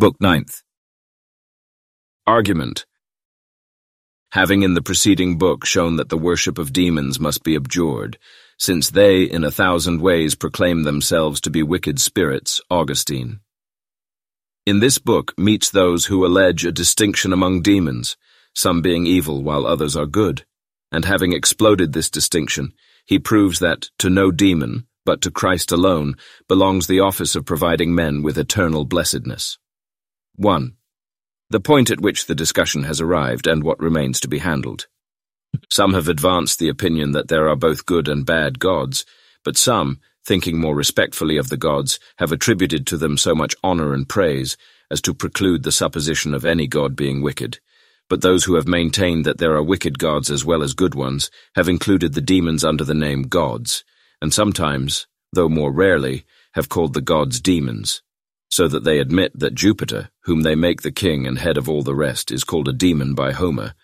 Book 9th. Argument. Having in the preceding book shown that the worship of demons must be abjured, since they in 1,000 ways proclaim themselves to be wicked spirits, Augustine. In this book meets those who allege a distinction among demons, some being evil while others are good, and having exploded this distinction, he proves that to no demon, but to Christ alone, belongs the office of providing men with eternal blessedness. 1. The point at which the discussion has arrived and what remains to be handled. Some have advanced the opinion that there are both good and bad gods, but some, thinking more respectfully of the gods, have attributed to them so much honor and praise as to preclude the supposition of any god being wicked. But those who have maintained that there are wicked gods as well as good ones have included the demons under the name gods, and sometimes, though more rarely, have called the gods demons, so that they admit that Jupiter, whom they make the king and head of all the rest, is called a demon by Homer,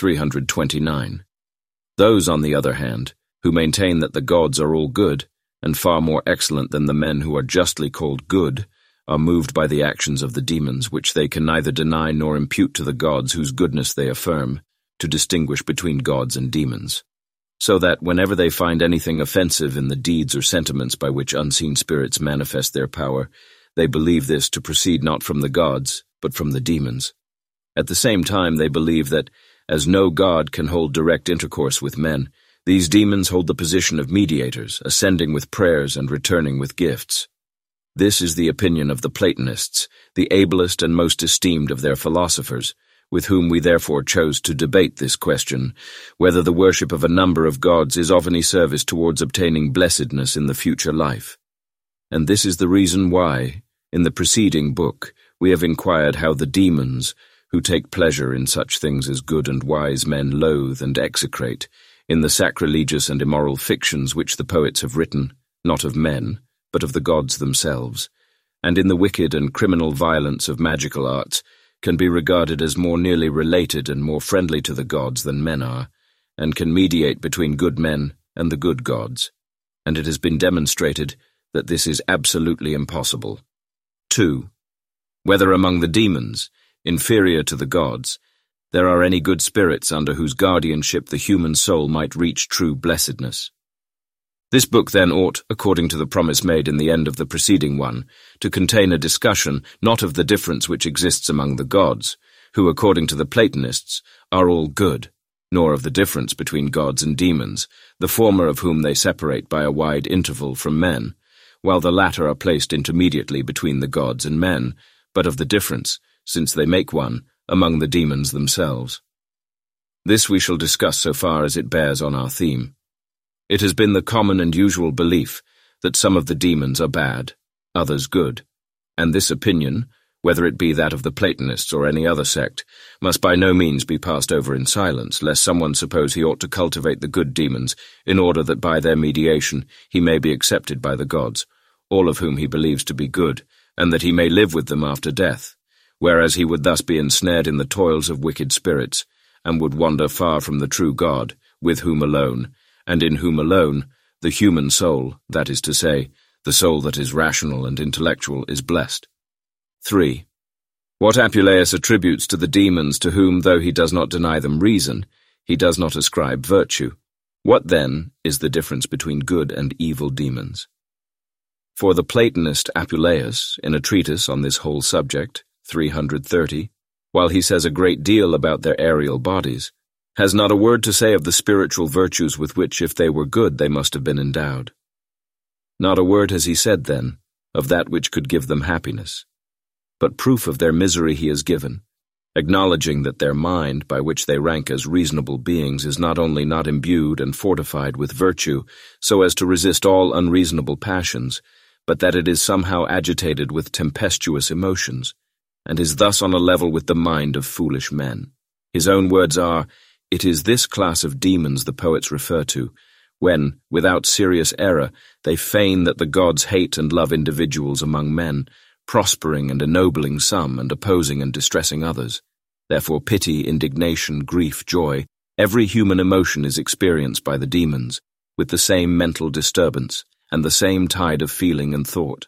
329. Those, on the other hand, who maintain that the gods are all good, and far more excellent than the men who are justly called good, are moved by the actions of the demons, which they can neither deny nor impute to the gods whose goodness they affirm, to distinguish between gods and demons. So that whenever they find anything offensive in the deeds or sentiments by which unseen spirits manifest their power, they believe this to proceed not from the gods, but from the demons. At the same time, they believe that, as no god can hold direct intercourse with men, these demons hold the position of mediators, ascending with prayers and returning with gifts. This is the opinion of the Platonists, the ablest and most esteemed of their philosophers, with whom we therefore chose to debate this question, whether the worship of a number of gods is of any service towards obtaining blessedness in the future life. And this is the reason why, in the preceding book, we have inquired how the demons, who take pleasure in such things as good and wise men loathe and execrate, in the sacrilegious and immoral fictions which the poets have written, not of men, but of the gods themselves, and in the wicked and criminal violence of magical arts, can be regarded as more nearly related and more friendly to the gods than men are, and can mediate between good men and the good gods. And it has been demonstrated that this is absolutely impossible. 2. Whether among the demons, inferior to the gods, there are any good spirits under whose guardianship the human soul might reach true blessedness. This book then ought, according to the promise made in the end of the preceding one, to contain a discussion not of the difference which exists among the gods, who, according to the Platonists, are all good, nor of the difference between gods and demons, the former of whom they separate by a wide interval from men, while the latter are placed intermediately between the gods and men, but of the difference, since they make one, among the demons themselves. This we shall discuss so far as it bears on our theme. It has been the common and usual belief that some of the demons are bad, others good, and this opinion, whether it be that of the Platonists or any other sect, must by no means be passed over in silence, lest someone suppose he ought to cultivate the good demons in order that by their mediation he may be accepted by the gods, all of whom he believes to be good, and that he may live with them after death, whereas he would thus be ensnared in the toils of wicked spirits, and would wander far from the true God, with whom alone, and in whom alone, the human soul, that is to say, the soul that is rational and intellectual, is blessed. 3. What Apuleius attributes to the demons to whom, though he does not deny them reason, he does not ascribe virtue. What, then, is the difference between good and evil demons? For the Platonist Apuleius, in a treatise on this whole subject, 330, while he says a great deal about their aerial bodies, has not a word to say of the spiritual virtues with which, if they were good, they must have been endowed. Not a word has he said, then, of that which could give them happiness. But proof of their misery he has given, acknowledging that their mind, by which they rank as reasonable beings, is not only not imbued and fortified with virtue, so as to resist all unreasonable passions, but that it is somehow agitated with tempestuous emotions, and is thus on a level with the mind of foolish men. His own words are, "It is this class of demons the poets refer to, when, without serious error, they feign that the gods hate and love individuals among men, prospering and ennobling some and opposing and distressing others. Therefore pity, indignation, grief, joy, every human emotion is experienced by the demons, with the same mental disturbance and the same tide of feeling and thought.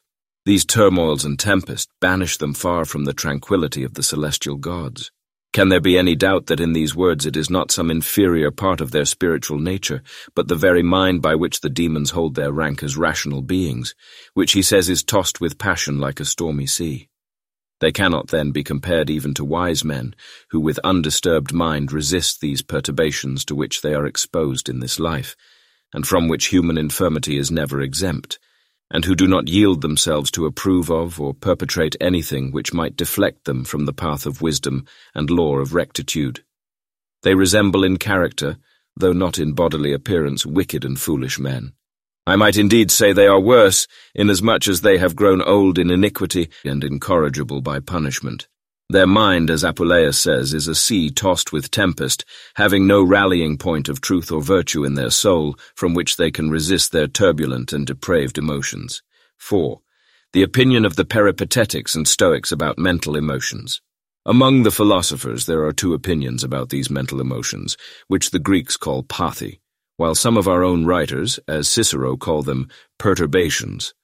These turmoils and tempest banish them far from the tranquility of the celestial gods. Can there be any doubt that in these words it is not some inferior part of their spiritual nature, but the very mind by which the demons hold their rank as rational beings, which he says is tossed with passion like a stormy sea? They cannot then be compared even to wise men, who with undisturbed mind resist these perturbations to which they are exposed in this life, and from which human infirmity is never exempt, and who do not yield themselves to approve of or perpetrate anything which might deflect them from the path of wisdom and law of rectitude. They resemble in character, though not in bodily appearance, wicked and foolish men. I might indeed say they are worse, inasmuch as they have grown old in iniquity and incorrigible by punishment. Their mind, as Apuleius says, is a sea tossed with tempest, having no rallying point of truth or virtue in their soul, from which they can resist their turbulent and depraved emotions. 4. The opinion of the Peripatetics and Stoics about mental emotions. Among the philosophers there are two opinions about these mental emotions, which the Greeks call pathi, while some of our own writers, as Cicero, call them perturbations,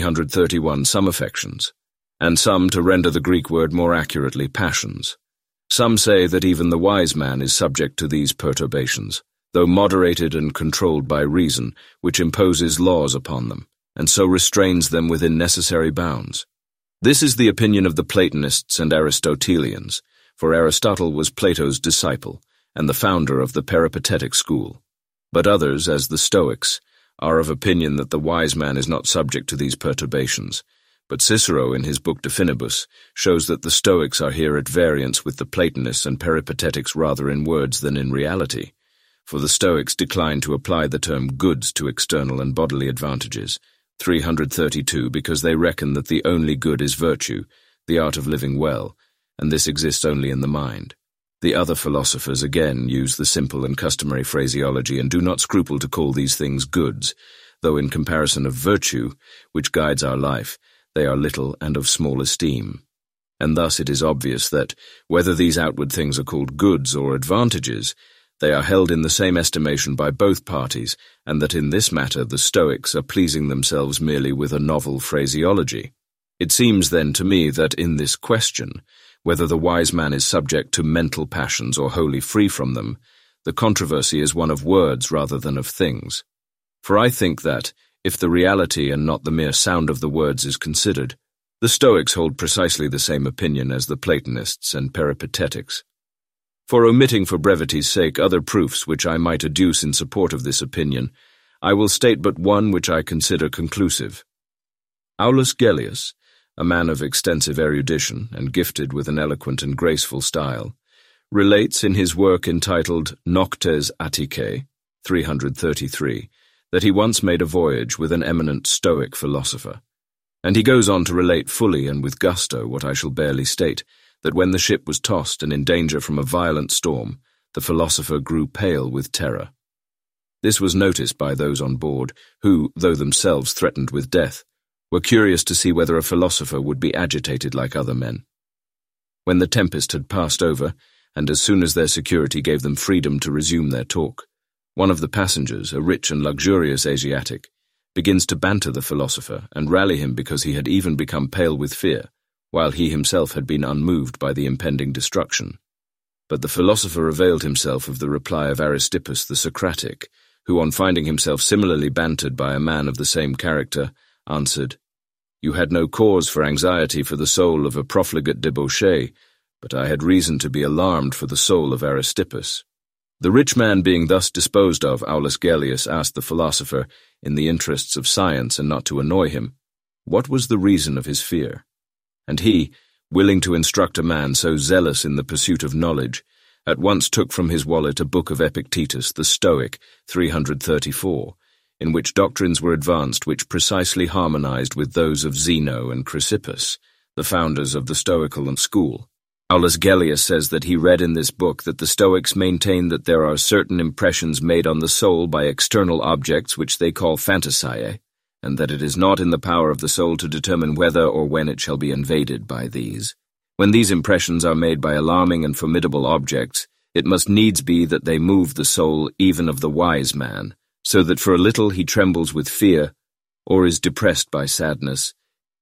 331 some affections, and some, to render the Greek word more accurately, passions. Some say that even the wise man is subject to these perturbations, though moderated and controlled by reason, which imposes laws upon them, and so restrains them within necessary bounds. This is the opinion of the Platonists and Aristotelians, for Aristotle was Plato's disciple, and the founder of the Peripatetic school. But others, as the Stoics, are of opinion that the wise man is not subject to these perturbations, but Cicero, in his book De Finibus, shows that the Stoics are here at variance with the Platonists and Peripatetics rather in words than in reality, for the Stoics decline to apply the term goods to external and bodily advantages, 332, because they reckon that the only good is virtue, the art of living well, and this exists only in the mind. The other philosophers again use the simple and customary phraseology and do not scruple to call these things goods, though in comparison of virtue, which guides our life, they are little and of small esteem. And thus it is obvious that, whether these outward things are called goods or advantages, they are held in the same estimation by both parties, and that in this matter the Stoics are pleasing themselves merely with a novel phraseology. It seems then to me that in this question, whether the wise man is subject to mental passions or wholly free from them, the controversy is one of words rather than of things. For I think that, if the reality and not the mere sound of the words is considered, the Stoics hold precisely the same opinion as the Platonists and Peripatetics. For omitting for brevity's sake other proofs which I might adduce in support of this opinion, I will state but one which I consider conclusive. Aulus Gellius, a man of extensive erudition and gifted with an eloquent and graceful style, relates in his work entitled Noctes Atticae, 333, that he once made a voyage with an eminent Stoic philosopher. And he goes on to relate fully and with gusto what I shall barely state, that when the ship was tossed and in danger from a violent storm, the philosopher grew pale with terror. This was noticed by those on board, who, though themselves threatened with death, were curious to see whether a philosopher would be agitated like other men. When the tempest had passed over, and as soon as their security gave them freedom to resume their talk, one of the passengers, a rich and luxurious Asiatic, begins to banter the philosopher and rally him because he had even become pale with fear, while he himself had been unmoved by the impending destruction. But the philosopher availed himself of the reply of Aristippus the Socratic, who, on finding himself similarly bantered by a man of the same character, answered, "You had no cause for anxiety for the soul of a profligate debauchee, but I had reason to be alarmed for the soul of Aristippus." The rich man being thus disposed of, Aulus Gellius asked the philosopher, in the interests of science and not to annoy him, what was the reason of his fear? And he, willing to instruct a man so zealous in the pursuit of knowledge, at once took from his wallet a book of Epictetus the Stoic, 334, in which doctrines were advanced which precisely harmonized with those of Zeno and Chrysippus, the founders of the Stoical school. Aulus Gellius says that he read in this book that the Stoics maintain that there are certain impressions made on the soul by external objects which they call phantasiae, and that it is not in the power of the soul to determine whether or when it shall be invaded by these. When these impressions are made by alarming and formidable objects, it must needs be that they move the soul even of the wise man, so that for a little he trembles with fear, or is depressed by sadness,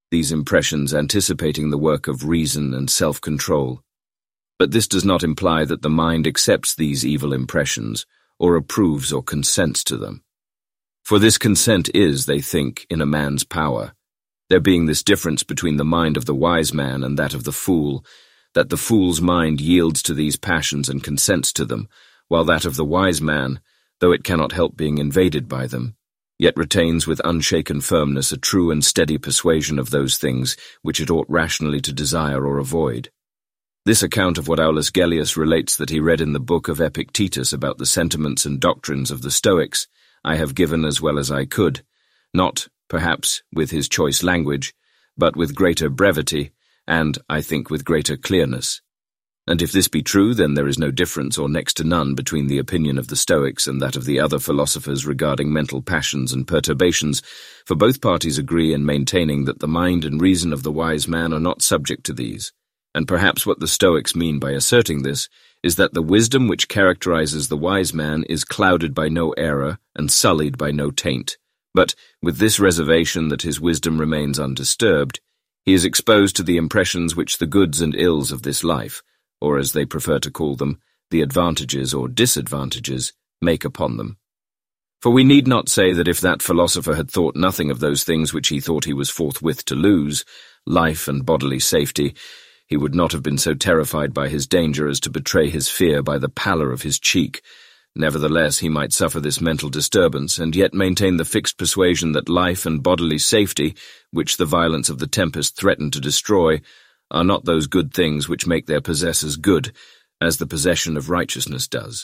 these impressions anticipating the work of reason and self-control. But this does not imply that the mind accepts these evil impressions, or approves or consents to them. For this consent is, they think, in a man's power, there being this difference between the mind of the wise man and that of the fool, that the fool's mind yields to these passions and consents to them, while that of the wise man, though it cannot help being invaded by them, yet retains with unshaken firmness a true and steady persuasion of those things which it ought rationally to desire or avoid. This account of what Aulus Gellius relates that he read in the book of Epictetus about the sentiments and doctrines of the Stoics, I have given as well as I could, not, perhaps, with his choice language, but with greater brevity, and, I think, with greater clearness. And if this be true, then there is no difference or next to none between the opinion of the Stoics and that of the other philosophers regarding mental passions and perturbations, for both parties agree in maintaining that the mind and reason of the wise man are not subject to these. And perhaps what the Stoics mean by asserting this is that the wisdom which characterizes the wise man is clouded by no error and sullied by no taint. But, with this reservation that his wisdom remains undisturbed, he is exposed to the impressions which the goods and ills of this life, or as they prefer to call them, the advantages or disadvantages, make upon them. For we need not say that if that philosopher had thought nothing of those things which he thought he was forthwith to lose, life and bodily safety, he would not have been so terrified by his danger as to betray his fear by the pallor of his cheek. Nevertheless, he might suffer this mental disturbance, and yet maintain the fixed persuasion that life and bodily safety, which the violence of the tempest threatened to destroy, are not those good things which make their possessors good, as the possession of righteousness does.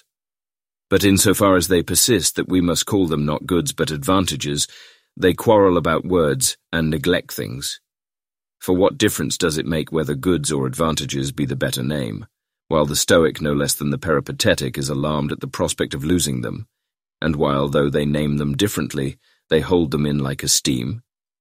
But in so far as they persist that we must call them not goods but advantages, they quarrel about words and neglect things. For what difference does it make whether goods or advantages be the better name, while the Stoic no less than the Peripatetic is alarmed at the prospect of losing them, and while, though they name them differently, they hold them in like esteem?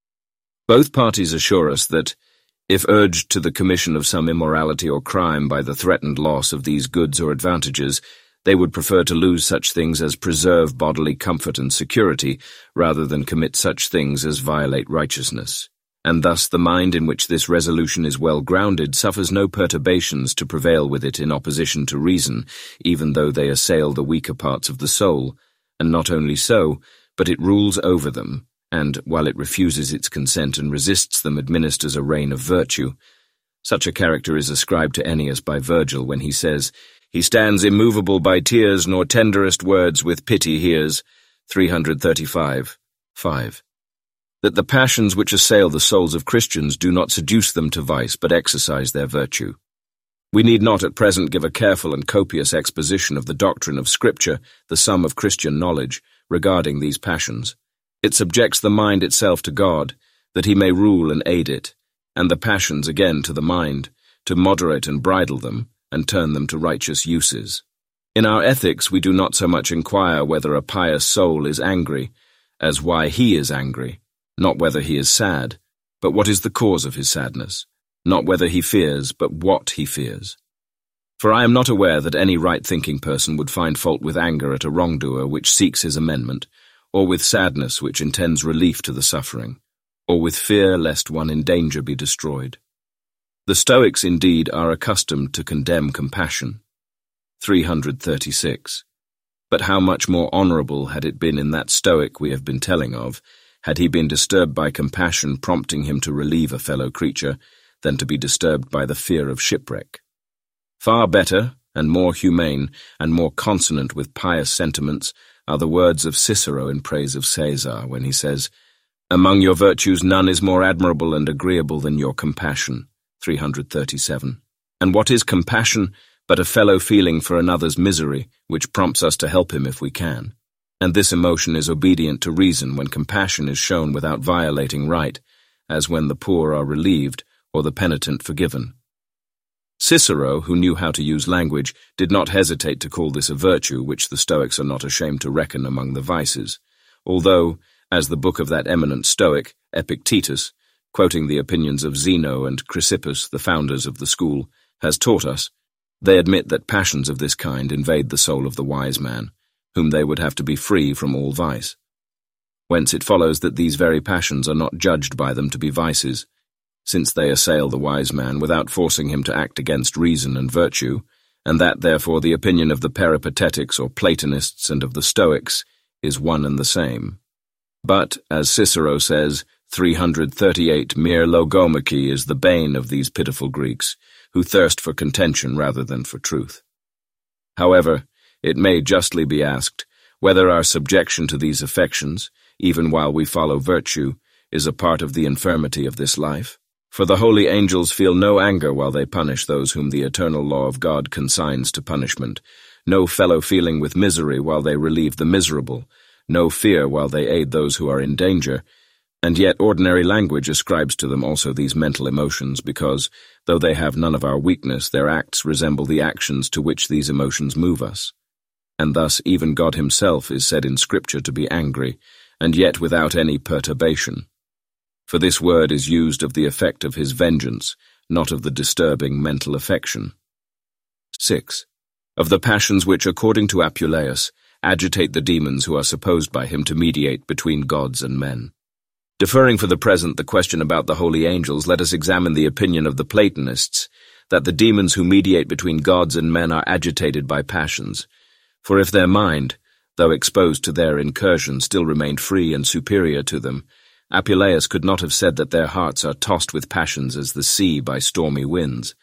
Both parties assure us that, if urged to the commission of some immorality or crime by the threatened loss of these goods or advantages, they would prefer to lose such things as preserve bodily comfort and security, rather than commit such things as violate righteousness. And thus the mind in which this resolution is well grounded suffers no perturbations to prevail with it in opposition to reason, even though they assail the weaker parts of the soul, and not only so, but it rules over them, and, while it refuses its consent and resists them, administers a reign of virtue. Such a character is ascribed to Ennius by Virgil when he says, "He stands immovable by tears, nor tenderest words with pity hears," 335, 5. That the passions which assail the souls of Christians do not seduce them to vice, but exercise their virtue. We need not at present give a careful and copious exposition of the doctrine of Scripture, the sum of Christian knowledge, regarding these passions. It subjects the mind itself to God, that he may rule and aid it, and the passions again to the mind, to moderate and bridle them, and turn them to righteous uses. In our ethics we do not so much inquire whether a pious soul is angry, as why he is angry, not whether he is sad, but what is the cause of his sadness, not whether he fears, but what he fears. For I am not aware that any right-thinking person would find fault with anger at a wrongdoer which seeks his amendment, or with sadness which intends relief to the suffering, or with fear lest one in danger be destroyed. The Stoics, indeed, are accustomed to condemn compassion. 336. But how much more honourable had it been in that Stoic we have been telling of, had he been disturbed by compassion prompting him to relieve a fellow creature, than to be disturbed by the fear of shipwreck. Far better, and more humane, and more consonant with pious sentiments, are the words of Cicero in praise of Caesar, when he says, "Among your virtues none is more admirable and agreeable than your compassion," 337. And what is compassion but a fellow feeling for another's misery, which prompts us to help him if we can? And this emotion is obedient to reason when compassion is shown without violating right, as when the poor are relieved or the penitent forgiven. Cicero, who knew how to use language, did not hesitate to call this a virtue which the Stoics are not ashamed to reckon among the vices, although, as the book of that eminent Stoic, Epictetus, quoting the opinions of Zeno and Chrysippus, the founders of the school, has taught us, they admit that passions of this kind invade the soul of the wise man, whom they would have to be free from all vice. Whence it follows that these very passions are not judged by them to be vices, since they assail the wise man without forcing him to act against reason and virtue, and that, therefore, the opinion of the Peripatetics or Platonists and of the Stoics is one and the same. But, as Cicero says, 338 mere logomachy is the bane of these pitiful Greeks, who thirst for contention rather than for truth. However, it may justly be asked whether our subjection to these affections, even while we follow virtue, is a part of the infirmity of this life. For the holy angels feel no anger while they punish those whom the eternal law of God consigns to punishment, no fellow feeling with misery while they relieve the miserable, no fear while they aid those who are in danger, and yet ordinary language ascribes to them also these mental emotions because, though they have none of our weakness, their acts resemble the actions to which these emotions move us. And thus even God himself is said in Scripture to be angry, and yet without any perturbation. For this word is used of the effect of his vengeance, not of the disturbing mental affection. 6. Of the passions which, according to Apuleius, agitate the demons who are supposed by him to mediate between gods and men. Deferring for the present the question about the holy angels, let us examine the opinion of the Platonists, that the demons who mediate between gods and men are agitated by passions. For if their mind, though exposed to their incursion, still remained free and superior to them, Apuleius could not have said that their hearts are tossed with passions as the sea by stormy winds.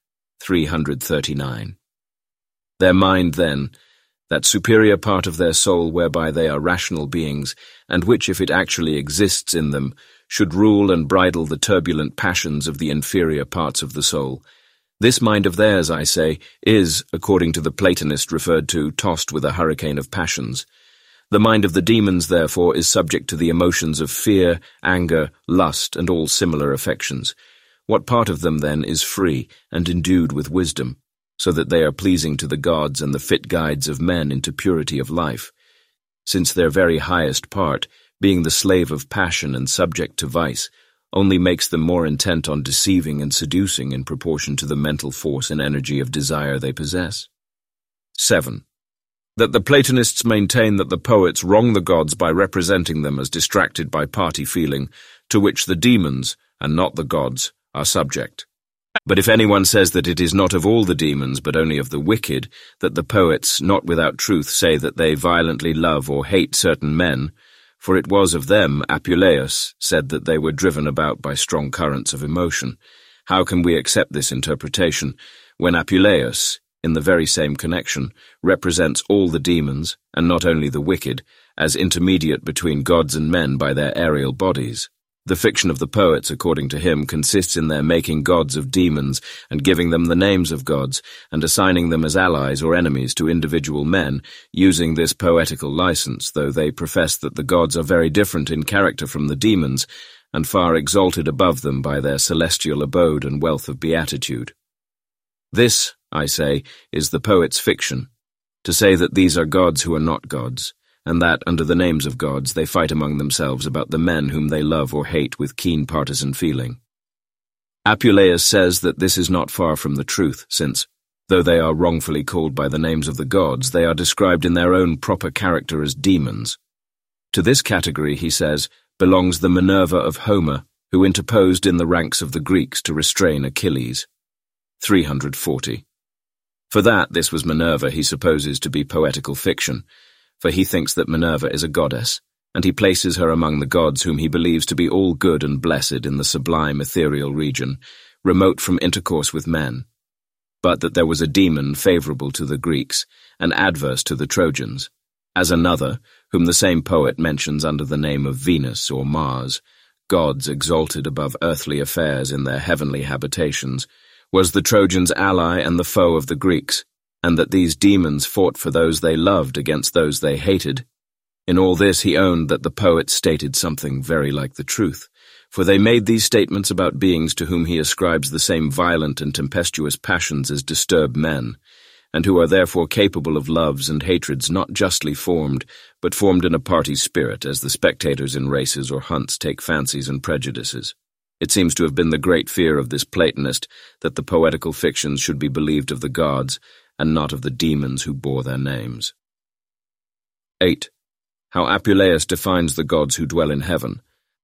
339. Their mind, then, that superior part of their soul whereby they are rational beings, and which, if it actually exists in them, should rule and bridle the turbulent passions of the inferior parts of the soul. This mind of theirs, I say, is, according to the Platonist referred to, tossed with a hurricane of passions. The mind of the demons, therefore, is subject to the emotions of fear, anger, lust, and all similar affections. What part of them, then, is free and endued with wisdom, so that they are pleasing to the gods and the fit guides of men into purity of life? Since their very highest part, being the slave of passion and subject to vice, only makes them more intent on deceiving and seducing in proportion to the mental force and energy of desire they possess. 7. That the Platonists maintain that the poets wrong the gods by representing them as distracted by party feeling, to which the demons, and not the gods, are subject. But if anyone says that it is not of all the demons, but only of the wicked, that the poets, not without truth, say that they violently love or hate certain men, for it was of them Apuleius said that they were driven about by strong currents of emotion, how can we accept this interpretation, when Apuleius, in the very same connection, represents all the demons, and not only the wicked, as intermediate between gods and men by their aerial bodies? The fiction of the poets, according to him, consists in their making gods of demons and giving them the names of gods, and assigning them as allies or enemies to individual men, using this poetical license, though they profess that the gods are very different in character from the demons, and far exalted above them by their celestial abode and wealth of beatitude. This, I say, is the poet's fiction, to say that these are gods who are not gods, and that, under the names of gods, they fight among themselves about the men whom they love or hate with keen partisan feeling. Apuleius says that this is not far from the truth, since, though they are wrongfully called by the names of the gods, they are described in their own proper character as demons. To this category, he says, belongs the Minerva of Homer, who interposed in the ranks of the Greeks to restrain Achilles. 340. For that, this was Minerva he supposes to be poetical fiction, for he thinks that Minerva is a goddess, and he places her among the gods whom he believes to be all good and blessed in the sublime ethereal region, remote from intercourse with men, but that there was a demon favorable to the Greeks, and adverse to the Trojans, as another, whom the same poet mentions under the name of Venus or Mars, gods exalted above earthly affairs in their heavenly habitations, was the Trojans' ally and the foe of the Greeks, and that these demons fought for those they loved against those they hated. In all this he owned that the poet stated something very like the truth, for they made these statements about beings to whom he ascribes the same violent and tempestuous passions as disturbed men, and who are therefore capable of loves and hatreds not justly formed, but formed in a party spirit, as the spectators in races or hunts take fancies and prejudices. It seems to have been the great fear of this Platonist that the poetical fictions should be believed of the gods, and not of the demons who bore their names. 8. How Apuleius defines the gods who dwell in heaven,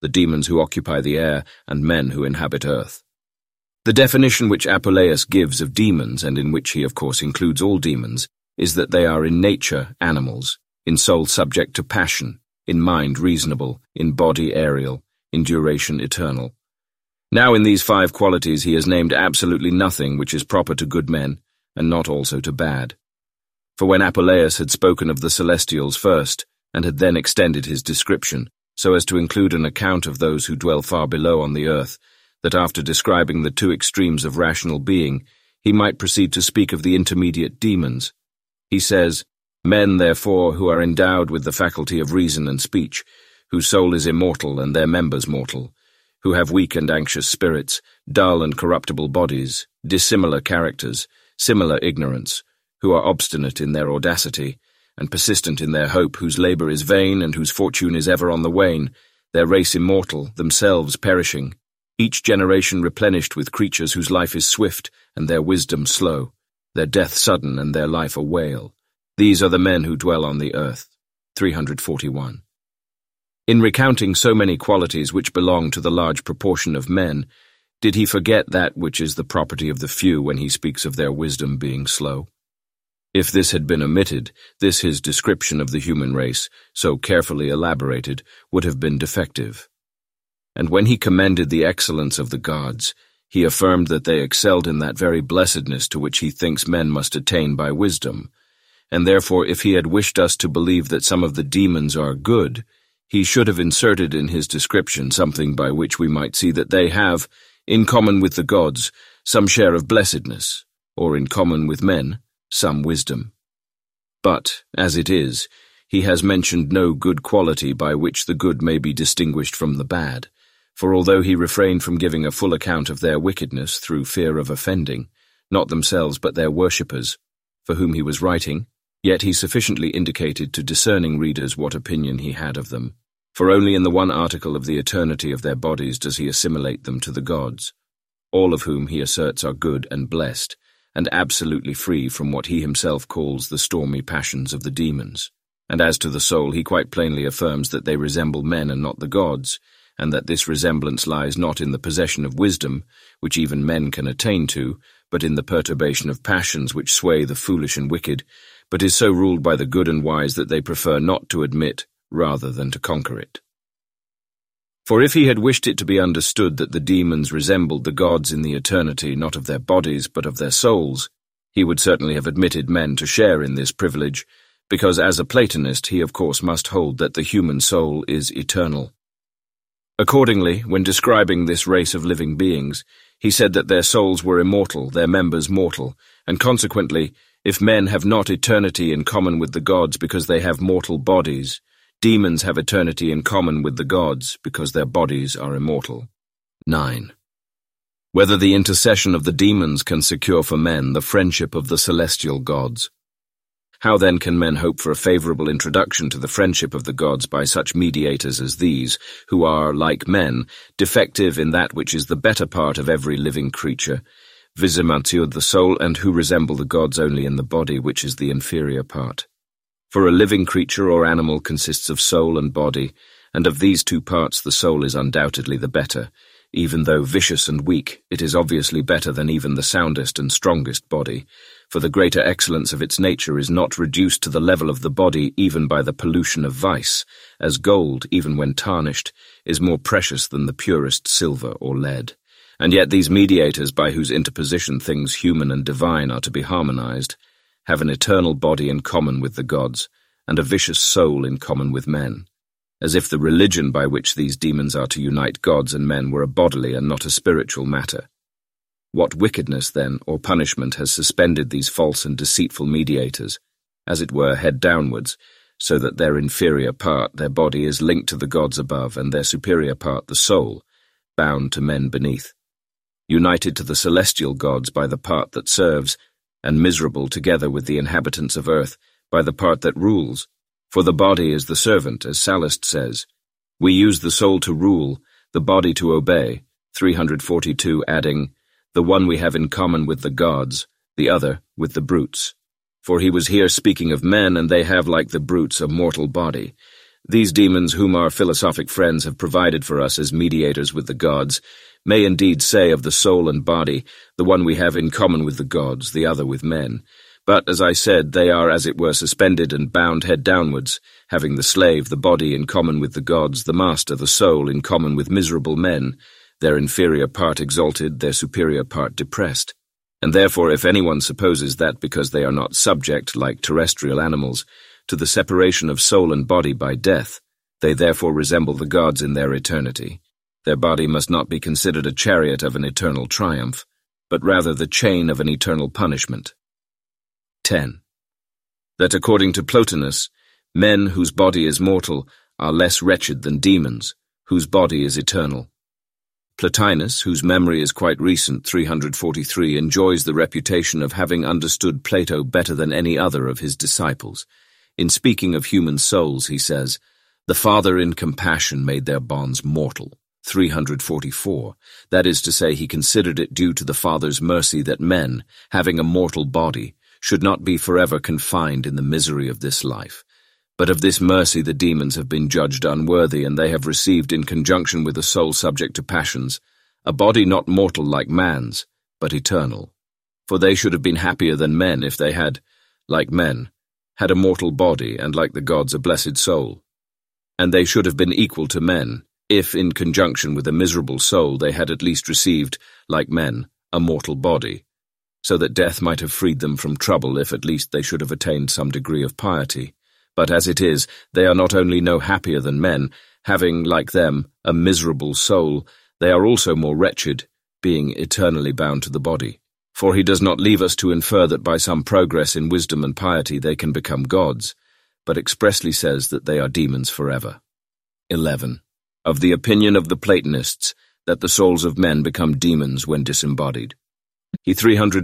the demons who occupy the air, and men who inhabit earth. The definition which Apuleius gives of demons, and in which he of course includes all demons, is that they are in nature animals, in soul subject to passion, in mind reasonable, in body aerial, in duration eternal. Now in these 5 qualities he has named absolutely nothing which is proper to good men, and not also to bad. For when Apuleius had spoken of the celestials first, and had then extended his description, so as to include an account of those who dwell far below on the earth, that after describing the 2 extremes of rational being, he might proceed to speak of the intermediate demons. He says, "Men, therefore, who are endowed with the faculty of reason and speech, whose soul is immortal and their members mortal, who have weak and anxious spirits, dull and corruptible bodies, dissimilar characters, similar ignorance, who are obstinate in their audacity, and persistent in their hope, whose labour is vain and whose fortune is ever on the wane, their race immortal, themselves perishing, each generation replenished with creatures whose life is swift and their wisdom slow, their death sudden and their life a wail. These are the men who dwell on the earth." 341. In recounting so many qualities which belong to the large proportion of men, did he forget that which is the property of the few when he speaks of their wisdom being slow? If this had been omitted, this his description of the human race, so carefully elaborated, would have been defective. And when he commended the excellence of the gods, he affirmed that they excelled in that very blessedness to which he thinks men must attain by wisdom, and therefore if he had wished us to believe that some of the demons are good, he should have inserted in his description something by which we might see that they have, in common with the gods, some share of blessedness, or in common with men, some wisdom. But, as it is, he has mentioned no good quality by which the good may be distinguished from the bad, for although he refrained from giving a full account of their wickedness through fear of offending, not themselves but their worshippers, for whom he was writing, yet he sufficiently indicated to discerning readers what opinion he had of them, for only in the one article of the eternity of their bodies does he assimilate them to the gods, all of whom he asserts are good and blessed, and absolutely free from what he himself calls the stormy passions of the demons. And as to the soul, he quite plainly affirms that they resemble men and not the gods, and that this resemblance lies not in the possession of wisdom, which even men can attain to, but in the perturbation of passions which sway the foolish and wicked, but is so ruled by the good and wise that they prefer not to admit rather than to conquer it. For if he had wished it to be understood that the demons resembled the gods in the eternity not of their bodies but of their souls, he would certainly have admitted men to share in this privilege, because as a Platonist he of course must hold that the human soul is eternal. Accordingly, when describing this race of living beings, he said that their souls were immortal, their members mortal, and consequently, if men have not eternity in common with the gods because they have mortal bodies, demons have eternity in common with the gods because their bodies are immortal. 9. Whether the intercession of the demons can secure for men the friendship of the celestial gods. How then can men hope for a favorable introduction to the friendship of the gods by such mediators as these, who are, like men, defective in that which is the better part of every living creature, visimantio the soul, and who resemble the gods only in the body, which is the inferior part? For a living creature or animal consists of soul and body, and of these 2 parts the soul is undoubtedly the better. Even though vicious and weak, it is obviously better than even the soundest and strongest body, for the greater excellence of its nature is not reduced to the level of the body even by the pollution of vice, as gold, even when tarnished, is more precious than the purest silver or lead. And yet these mediators by whose interposition things human and divine are to be harmonized, have an eternal body in common with the gods, and a vicious soul in common with men, as if the religion by which these demons are to unite gods and men were a bodily and not a spiritual matter. What wickedness, then, or punishment has suspended these false and deceitful mediators, as it were head downwards, so that their inferior part, their body, is linked to the gods above, and their superior part, the soul, bound to men beneath, united to the celestial gods by the part that serves, and miserable together with the inhabitants of earth by the part that rules, for the body is the servant, as Sallust says. We use the soul to rule, the body to obey, 342, adding, the one we have in common with the gods, the other with the brutes. For he was here speaking of men, and they have, like the brutes, a mortal body. These demons whom our philosophic friends have provided for us as mediators with the gods may indeed say of the soul and body, the one we have in common with the gods, the other with men. But, as I said, they are as it were suspended and bound head downwards, having the slave, the body, in common with the gods, the master, the soul, in common with miserable men, their inferior part exalted, their superior part depressed. And therefore, if anyone supposes that because they are not subject, like terrestrial animals, to the separation of soul and body by death, they therefore resemble the gods in their eternity, their body must not be considered a chariot of an eternal triumph, but rather the chain of an eternal punishment. 10. That according to Plotinus, men whose body is mortal are less wretched than demons, whose body is eternal. Plotinus, whose memory is quite recent, 343, enjoys the reputation of having understood Plato better than any other of his disciples. In speaking of human souls, he says, "The Father in compassion made their bonds mortal." 344. That is to say, he considered it due to the Father's mercy that men, having a mortal body, should not be forever confined in the misery of this life. But of this mercy the demons have been judged unworthy, and they have received, in conjunction with a soul subject to passions, a body not mortal like man's, but eternal. For they should have been happier than men if they had, like men, had a mortal body and like the gods a blessed soul. And they should have been equal to men, if, in conjunction with a miserable soul, they had at least received, like men, a mortal body, so that death might have freed them from trouble if at least they should have attained some degree of piety. But as it is, they are not only no happier than men, having, like them, a miserable soul, they are also more wretched, being eternally bound to the body. For he does not leave us to infer that by some progress in wisdom and piety they can become gods, but expressly says that they are demons forever. 11. Of the opinion of the Platonists that the souls of men become demons when disembodied. He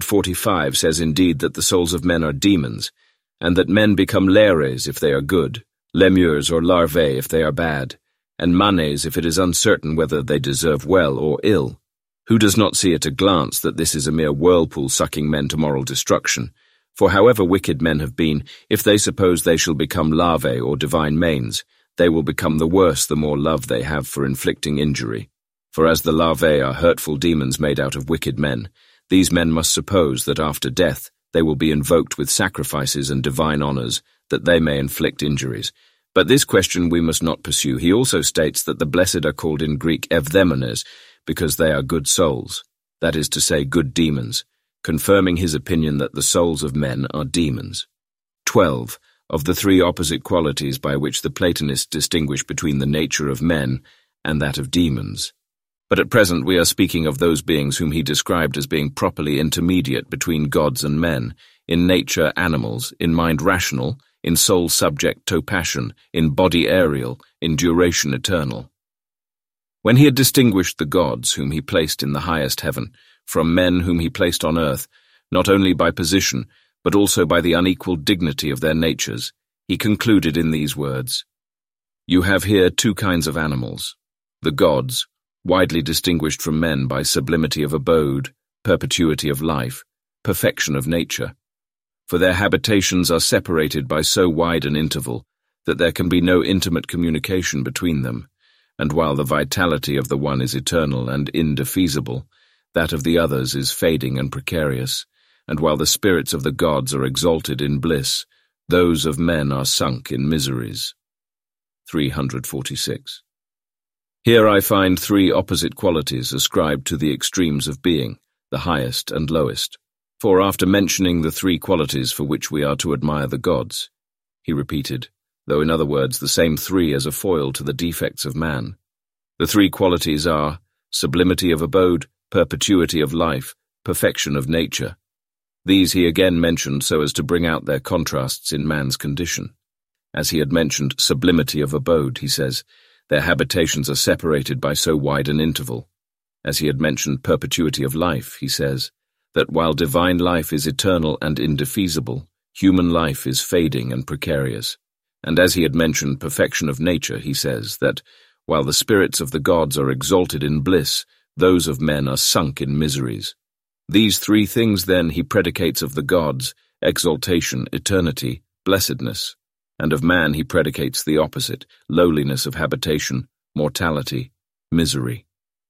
345 says indeed that the souls of men are demons, and that men become lares if they are good, lemures or larvae if they are bad, and manes if it is uncertain whether they deserve well or ill. Who does not see at a glance that this is a mere whirlpool sucking men to moral destruction? For however wicked men have been, if they suppose they shall become larvae or divine manes, they will become the worse the more love they have for inflicting injury. For as the larvae are hurtful demons made out of wicked men, these men must suppose that after death they will be invoked with sacrifices and divine honors, that they may inflict injuries. But this question we must not pursue. He also states that the blessed are called in Greek evdemones, because they are good souls, that is to say, good demons, confirming his opinion that the souls of men are demons. 12. Of the three opposite qualities by which the Platonists distinguish between the nature of men and that of demons. But at present we are speaking of those beings whom he described as being properly intermediate between gods and men, in nature animals, in mind rational, in soul subject to passion, in body aerial, in duration eternal. When he had distinguished the gods whom he placed in the highest heaven, from men whom he placed on earth, not only by position, but also by the unequal dignity of their natures, he concluded in these words, "You have here two kinds of animals, the gods, widely distinguished from men by sublimity of abode, perpetuity of life, perfection of nature, for their habitations are separated by so wide an interval that there can be no intimate communication between them, and while the vitality of the one is eternal and indefeasible, that of the others is fading and precarious, and while the spirits of the gods are exalted in bliss, those of men are sunk in miseries." 346. Here I find three opposite qualities ascribed to the extremes of being, the highest and lowest. For after mentioning the three qualities for which we are to admire the gods, he repeated, though in other words the same three as a foil to the defects of man. The three qualities are sublimity of abode, perpetuity of life, perfection of nature. These he again mentioned so as to bring out their contrasts in man's condition. As he had mentioned sublimity of abode, he says, their habitations are separated by so wide an interval. As he had mentioned perpetuity of life, he says, that while divine life is eternal and indefeasible, human life is fading and precarious. And as he had mentioned perfection of nature, he says that, while the spirits of the gods are exalted in bliss, those of men are sunk in miseries. These three things, then, he predicates of the gods, exaltation, eternity, blessedness. and of man he predicates the opposite, lowliness of habitation, mortality, misery.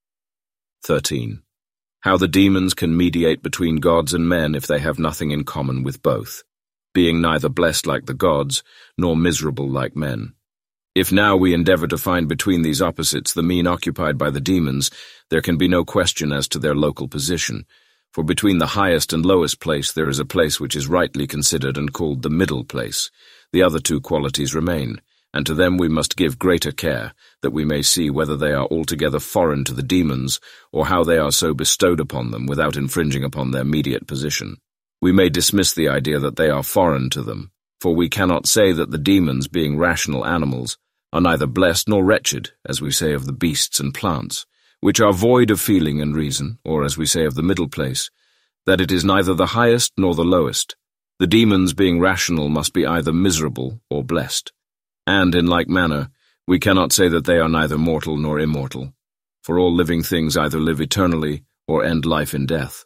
13. How the demons can mediate between gods and men if they have nothing in common with both, being neither blessed like the gods, nor miserable like men. If now we endeavor to find between these opposites the mean occupied by the demons, there can be no question as to their local position, for between the highest and lowest place there is a place which is rightly considered and called the middle place. The other two qualities remain, and to them we must give greater care, that we may see whether they are altogether foreign to the demons, or how they are so bestowed upon them without infringing upon their mediate position. We may dismiss the idea that they are foreign to them, for we cannot say that the demons, being rational animals, are neither blessed nor wretched, as we say of the beasts and plants, which are void of feeling and reason, or as we say of the middle place, that it is neither the highest nor the lowest. The demons, being rational, must be either miserable or blessed. And, in like manner, we cannot say that they are neither mortal nor immortal, for all living things either live eternally or end life in death.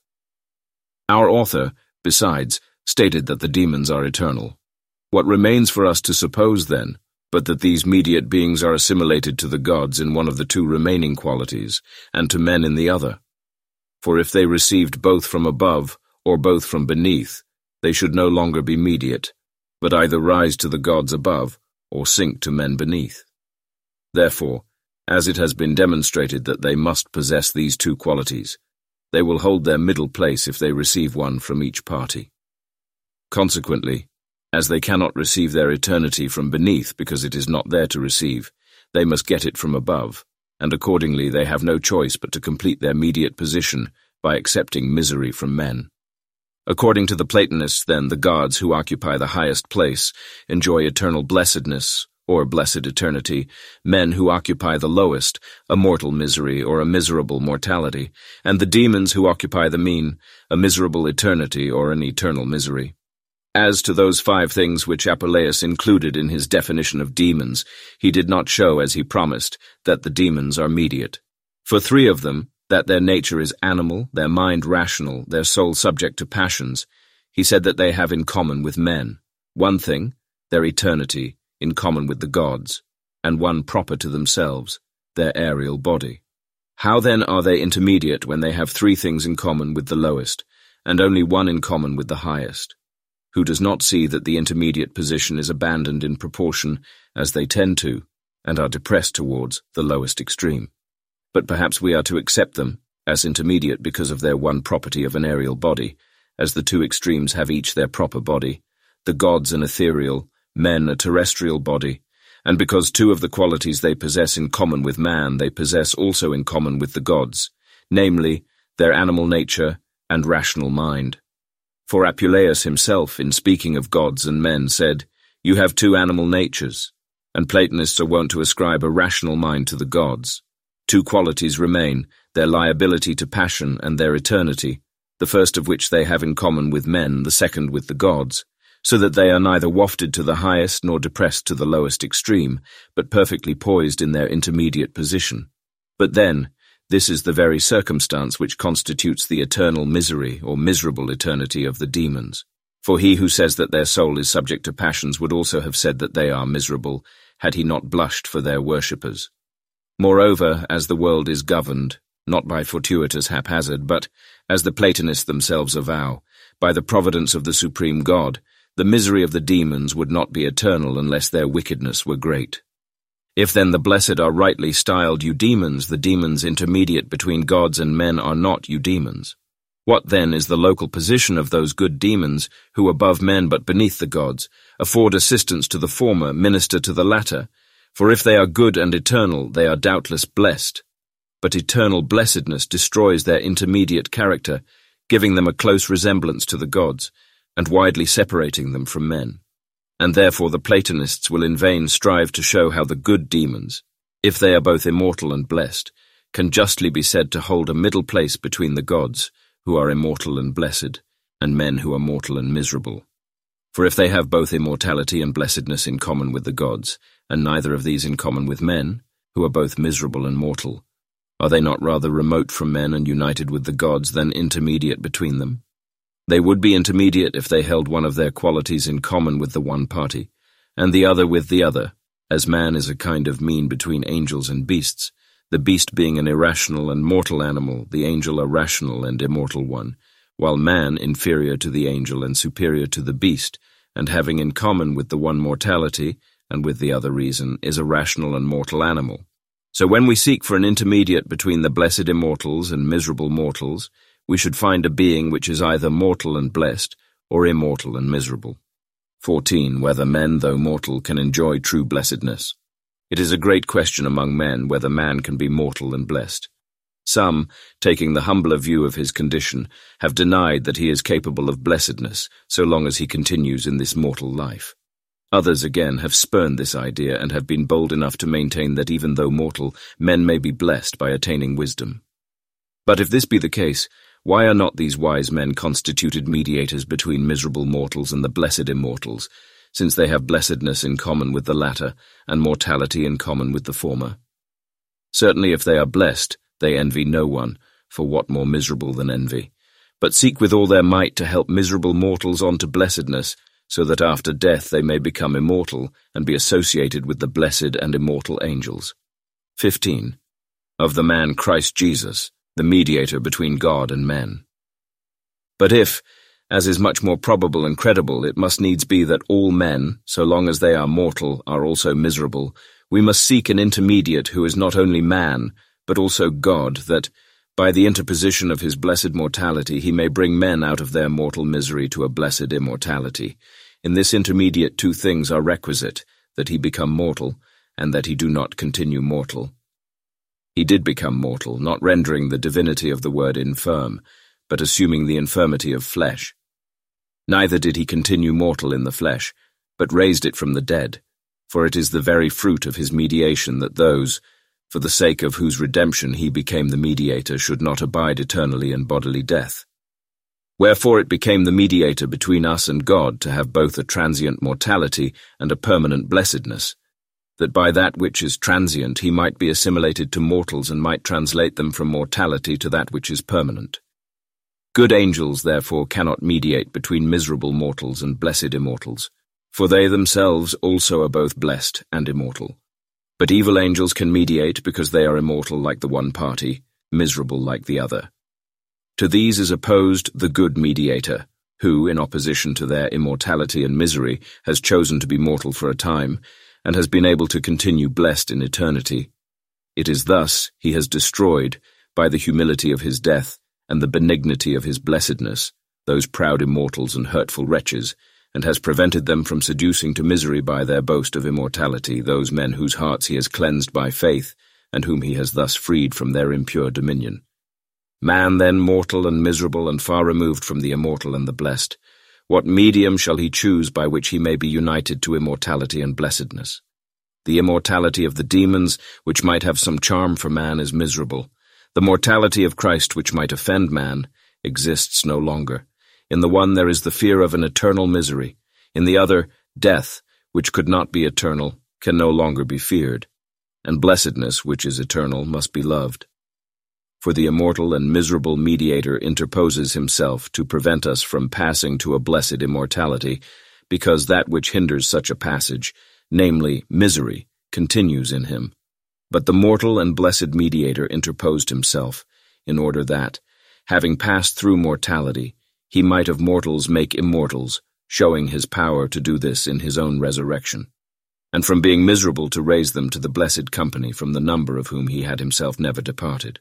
Our author, besides, stated that the demons are eternal. What remains for us to suppose, then, but that these mediate beings are assimilated to the gods in one of the two remaining qualities, and to men in the other? For if they received both from above, or both from beneath, they should no longer be mediate, but either rise to the gods above, or sink to men beneath. Therefore, as it has been demonstrated that they must possess these two qualities, they will hold their middle place if they receive one from each party. Consequently, as they cannot receive their eternity from beneath because it is not there to receive, they must get it from above, and accordingly they have no choice but to complete their mediate position by accepting misery from men. According to the Platonists, then, the gods who occupy the highest place enjoy eternal blessedness, or blessed eternity, men who occupy the lowest, a mortal misery or a miserable mortality, and the demons who occupy the mean, a miserable eternity or an eternal misery. As to those 5 things which Apuleius included in his definition of demons, he did not show, as he promised, that the demons are mediate. For 3 of them, that their nature is animal, their mind rational, their soul subject to passions, he said that they have in common with men. 1 thing, their eternity, in common with the gods, and 1 proper to themselves, their aerial body. How then are they intermediate when they have 3 things in common with the lowest, and only 1 in common with the highest? Who does not see that the intermediate position is abandoned in proportion as they tend to, and are depressed towards, the lowest extreme? But perhaps we are to accept them as intermediate because of their 1 property of an aerial body, as the 2 extremes have each their proper body, the gods an ethereal, men a terrestrial body, and because 2 of the qualities they possess in common with man they possess also in common with the gods, namely, their animal nature and rational mind. For Apuleius himself, in speaking of gods and men, said, "You have 2 animal natures," and Platonists are wont to ascribe a rational mind to the gods. 2 qualities remain, their liability to passion and their eternity, the first of which they have in common with men, the second with the gods, so that they are neither wafted to the highest nor depressed to the lowest extreme, but perfectly poised in their intermediate position. But then, this is the very circumstance which constitutes the eternal misery or miserable eternity of the demons. For he who says that their soul is subject to passions would also have said that they are miserable, had he not blushed for their worshippers. Moreover, as the world is governed, not by fortuitous haphazard, but, as the Platonists themselves avow, by the providence of the supreme God, the misery of the demons would not be eternal unless their wickedness were great. If then the blessed are rightly styled eudemons, the demons intermediate between gods and men are not eudemons. What then is the local position of those good demons, who above men but beneath the gods, afford assistance to the former, minister to the latter? For if they are good and eternal, they are doubtless blessed. But eternal blessedness destroys their intermediate character, giving them a close resemblance to the gods, and widely separating them from men. And therefore the Platonists will in vain strive to show how the good demons, if they are both immortal and blessed, can justly be said to hold a middle place between the gods, who are immortal and blessed, and men who are mortal and miserable. For if they have both immortality and blessedness in common with the gods, and neither of these in common with men, who are both miserable and mortal, are they not rather remote from men and united with the gods than intermediate between them? They would be intermediate if they held one of their qualities in common with the one party, and the other with the other, as man is a kind of mean between angels and beasts, the beast being an irrational and mortal animal, the angel a rational and immortal one, while man inferior to the angel and superior to the beast, and having in common with the one mortality, and with the other reason, is a rational and mortal animal. So when we seek for an intermediate between the blessed immortals and miserable mortals, we should find a being which is either mortal and blessed, or immortal and miserable. 14. Whether men, though mortal, can enjoy true blessedness. It is a great question among men whether man can be mortal and blessed. Some, taking the humbler view of his condition, have denied that he is capable of blessedness so long as he continues in this mortal life. Others, again, have spurned this idea and have been bold enough to maintain that even though mortal, men may be blessed by attaining wisdom. But if this be the case, why are not these wise men constituted mediators between miserable mortals and the blessed immortals, since they have blessedness in common with the latter, and mortality in common with the former? Certainly if they are blessed, they envy no one, for what more miserable than envy, but seek with all their might to help miserable mortals on to blessedness, so that after death they may become immortal and be associated with the blessed and immortal angels. 15. Of the man Christ Jesus, the mediator between God and men. But if, as is much more probable and credible, it must needs be that all men, so long as they are mortal, are also miserable, we must seek an intermediate who is not only man, but also God, that, by the interposition of his blessed mortality, he may bring men out of their mortal misery to a blessed immortality. In this intermediate 2 things are requisite, that he become mortal, and that he do not continue mortal. He did become mortal, not rendering the divinity of the word infirm, but assuming the infirmity of flesh. Neither did he continue mortal in the flesh, but raised it from the dead, for it is the very fruit of his mediation that those, for the sake of whose redemption he became the mediator, should not abide eternally in bodily death. Wherefore it became the mediator between us and God to have both a transient mortality and a permanent blessedness, that by that which is transient he might be assimilated to mortals and might translate them from mortality to that which is permanent. Good angels, therefore, cannot mediate between miserable mortals and blessed immortals, for they themselves also are both blessed and immortal. But evil angels can mediate because they are immortal like the one party, miserable like the other. To these is opposed the good mediator, who, in opposition to their immortality and misery, has chosen to be mortal for a time, and has been able to continue blessed in eternity. It is thus he has destroyed, by the humility of his death and the benignity of his blessedness, those proud immortals and hurtful wretches, and has prevented them from seducing to misery by their boast of immortality those men whose hearts he has cleansed by faith, and whom he has thus freed from their impure dominion. Man, then, mortal and miserable and far removed from the immortal and the blessed, what medium shall he choose by which he may be united to immortality and blessedness? The immortality of the demons, which might have some charm for man, is miserable. The mortality of Christ, which might offend man, exists no longer. In the one there is the fear of an eternal misery. In the other, death, which could not be eternal, can no longer be feared. And blessedness, which is eternal, must be loved. For the immortal and miserable mediator interposes himself to prevent us from passing to a blessed immortality, because that which hinders such a passage, namely misery, continues in him. But the mortal and blessed mediator interposed himself, in order that, having passed through mortality, he might of mortals make immortals, showing his power to do this in his own resurrection, and from being miserable to raise them to the blessed company from the number of whom he had himself never departed.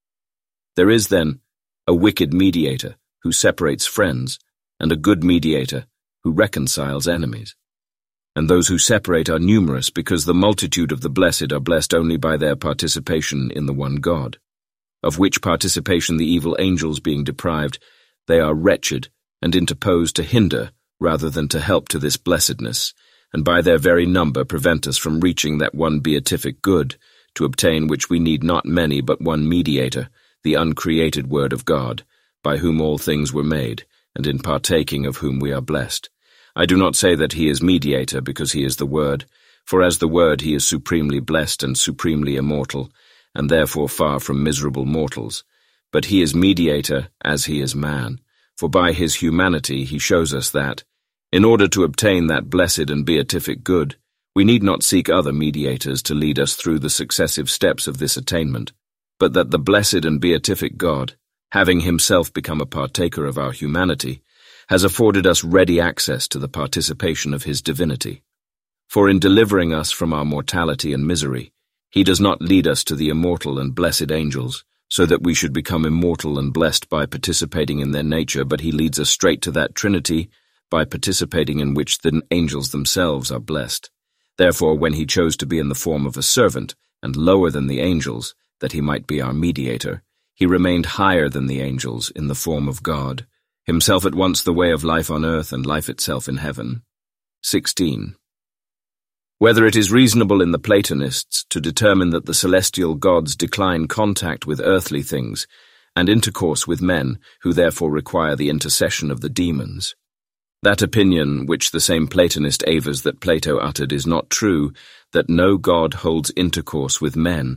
There is, then, a wicked mediator who separates friends, and a good mediator who reconciles enemies. And those who separate are numerous, because the multitude of the blessed are blessed only by their participation in the one God, of which participation the evil angels being deprived, they are wretched and interpose to hinder rather than to help to this blessedness, and by their very number prevent us from reaching that one beatific good, to obtain which we need not many but one mediator, the uncreated Word of God, by whom all things were made, and in partaking of whom we are blessed. I do not say that he is mediator because he is the Word, for as the Word he is supremely blessed and supremely immortal, and therefore far from miserable mortals. But he is mediator as he is man, for by his humanity he shows us that, In order to obtain that blessed and beatific good, we need not seek other mediators to lead us through the successive steps of this attainment, but that the blessed and beatific God, having himself become a partaker of our humanity, has afforded us ready access to the participation of his divinity. For in delivering us from our mortality and misery, he does not lead us to the immortal and blessed angels, so that we should become immortal and blessed by participating in their nature, but he leads us straight to that Trinity, by participating in which the angels themselves are blessed. Therefore, when he chose to be in the form of a servant, and lower than the angels, that he might be our mediator, he remained higher than the angels in the form of God, himself at once the way of life on earth and life itself in heaven. 16. Whether it is reasonable in the Platonists to determine that the celestial gods decline contact with earthly things and intercourse with men, who therefore require the intercession of the demons. That opinion, which the same Platonist avers that Plato uttered, is not true, that no god holds intercourse with men,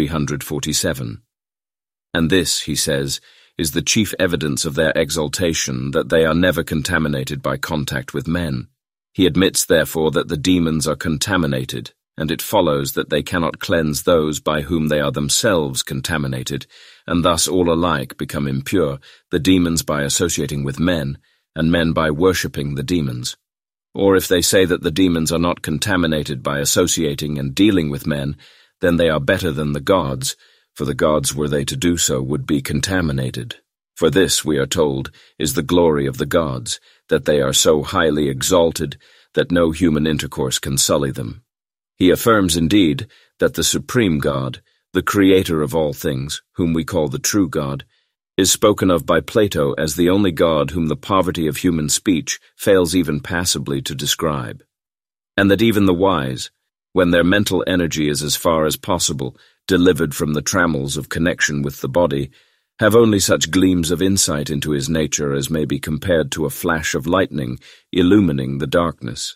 347. And this, he says, is the chief evidence of their exaltation, that they are never contaminated by contact with men. He admits, therefore, that the demons are contaminated, and it follows that they cannot cleanse those by whom they are themselves contaminated, and thus all alike become impure, the demons by associating with men, and men by worshipping the demons. Or if they say that the demons are not contaminated by associating and dealing with men, then they are better than the gods, for the gods, were they to do so, would be contaminated. For this, we are told, is the glory of the gods, that they are so highly exalted that no human intercourse can sully them. He affirms, indeed, that the supreme God, the creator of all things, whom we call the true God, is spoken of by Plato as the only God whom the poverty of human speech fails even passably to describe, and that even the wise, when their mental energy is as far as possible delivered from the trammels of connection with the body, have only such gleams of insight into his nature as may be compared to a flash of lightning illumining the darkness.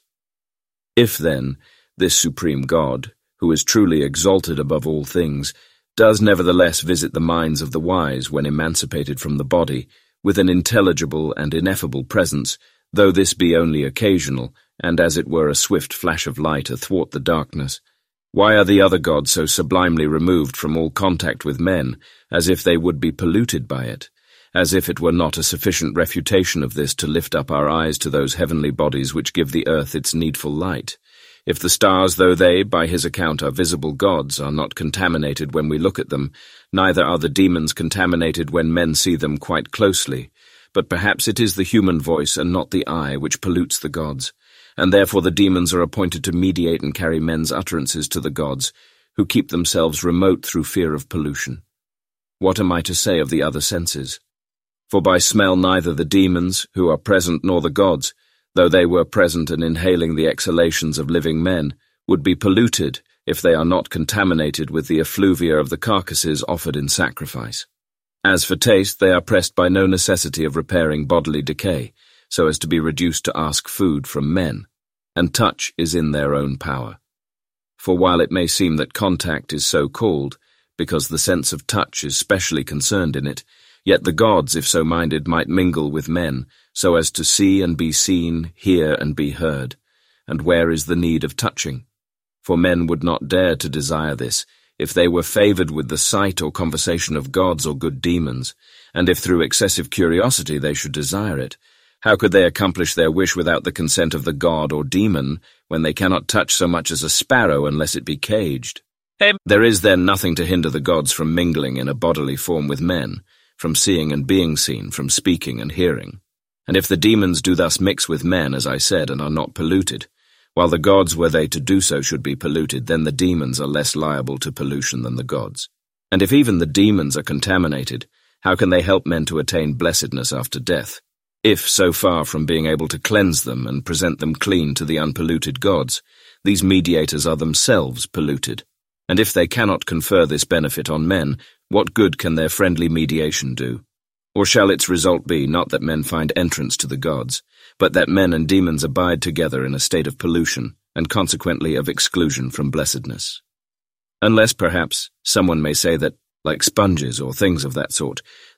If, then, this supreme God, who is truly exalted above all things, does nevertheless visit the minds of the wise when emancipated from the body, with an intelligible and ineffable presence, though this be only occasional, and as it were a swift flash of light athwart the darkness, why are the other gods so sublimely removed from all contact with men, as if they would be polluted by it, as if it were not a sufficient refutation of this to lift up our eyes to those heavenly bodies which give the earth its needful light? If the stars, though they, by his account, are visible gods, are not contaminated when we look at them, neither are the demons contaminated when men see them quite closely, but perhaps it is the human voice and not the eye which pollutes the gods, and therefore the demons are appointed to mediate and carry men's utterances to the gods, who keep themselves remote through fear of pollution. What am I to say of the other senses? For by smell neither the demons, who are present, nor the gods, though they were present and inhaling the exhalations of living men, would be polluted if they are not contaminated with the effluvia of the carcasses offered in sacrifice. As for taste, they are pressed by no necessity of repairing bodily decay, so as to be reduced to ask food from men, and touch is in their own power. For while it may seem that contact is so called, because the sense of touch is specially concerned in it, yet the gods, if so minded, might mingle with men, so as to see and be seen, hear and be heard. And where is the need of touching? For men would not dare to desire this, if they were favoured with the sight or conversation of gods or good demons, and if through excessive curiosity they should desire it. How could they accomplish their wish without the consent of the god or demon, when they cannot touch so much as a sparrow unless it be caged? There is then nothing to hinder the gods from mingling in a bodily form with men, from seeing and being seen, from speaking and hearing. And if the demons do thus mix with men, as I said, and are not polluted, while the gods, were they to do so, should be polluted, then the demons are less liable to pollution than the gods. And if even the demons are contaminated, how can they help men to attain blessedness after death? If, so far from being able to cleanse them and present them clean to the unpolluted gods, these mediators are themselves polluted. And if they cannot confer this benefit on men, what good can their friendly mediation do? Or shall its result be not that men find entrance to the gods, but that men and demons abide together in a state of pollution, and consequently of exclusion from blessedness? Unless, perhaps, someone may say that, like sponges or things of that sort,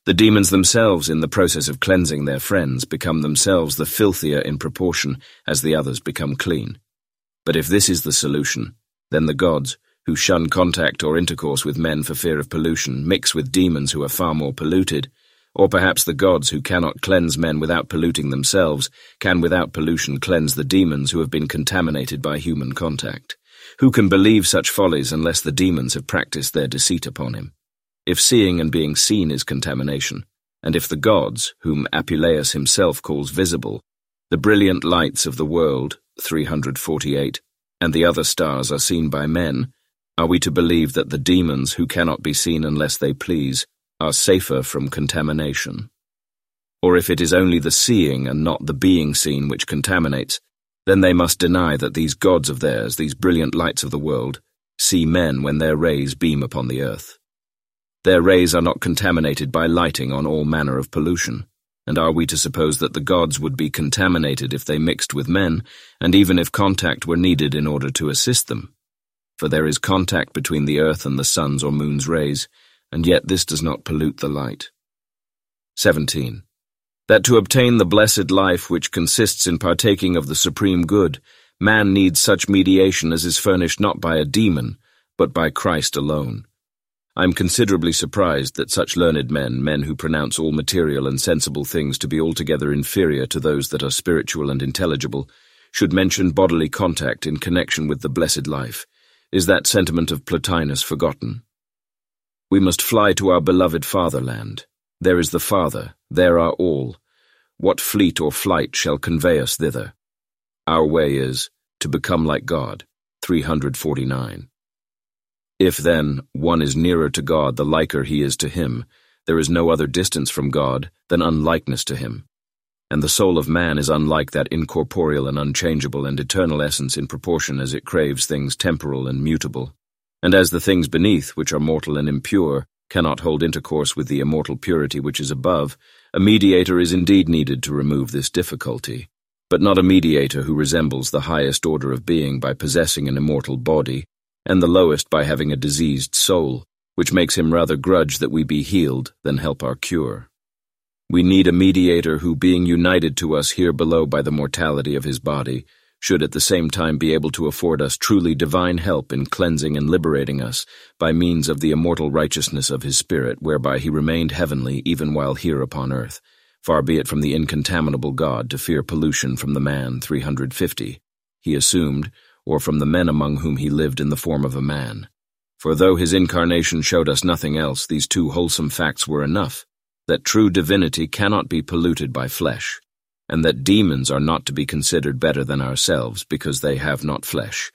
The demons themselves, in the process of cleansing their friends, become themselves the filthier in proportion as the others become clean. But if this is the solution, then the gods, who shun contact or intercourse with men for fear of pollution, mix with demons who are far more polluted, or perhaps the gods, who cannot cleanse men without polluting themselves, can without pollution cleanse the demons who have been contaminated by human contact. Who can believe such follies unless the demons have practiced their deceit upon him? If seeing and being seen is contamination, and if the gods, whom Apuleius himself calls visible, the brilliant lights of the world, 348, and the other stars are seen by men, are we to believe that the demons, who cannot be seen unless they please, are safer from contamination? Or if it is only the seeing and not the being seen which contaminates, then they must deny that these gods of theirs, these brilliant lights of the world, see men when their rays beam upon the earth. Their rays are not contaminated by lighting on all manner of pollution, and are we to suppose that the gods would be contaminated if they mixed with men, and even if contact were needed in order to assist them? For there is contact between the earth and the sun's or moon's rays, and yet this does not pollute the light. 17. That to obtain the blessed life which consists in partaking of the supreme good, man needs such mediation as is furnished not by a demon, but by Christ alone. I am considerably surprised that such learned men who pronounce all material and sensible things to be altogether inferior to those that are spiritual and intelligible, should mention bodily contact in connection with the blessed life. Is that sentiment of Plotinus forgotten? We must fly to our beloved fatherland. There is the Father, there are all. What fleet or flight shall convey us thither? Our way is to become like God, 349. If, then, one is nearer to God the liker he is to him, there is no other distance from God than unlikeness to him. And the soul of man is unlike that incorporeal and unchangeable and eternal essence in proportion as it craves things temporal and mutable. And as the things beneath, which are mortal and impure, cannot hold intercourse with the immortal purity which is above, a mediator is indeed needed to remove this difficulty, but not a mediator who resembles the highest order of being by possessing an immortal body, and the lowest by having a diseased soul, which makes him rather grudge that we be healed than help our cure. We need a mediator who, being united to us here below by the mortality of his body, should at the same time be able to afford us truly divine help in cleansing and liberating us by means of the immortal righteousness of his Spirit, whereby he remained heavenly even while here upon earth. Far be it from the incontaminable God to fear pollution from the man 350 he assumed, or from the men among whom he lived in the form of a man. For though his incarnation showed us nothing else, these two wholesome facts were enough, that true divinity cannot be polluted by flesh, and that demons are not to be considered better than ourselves because they have not flesh.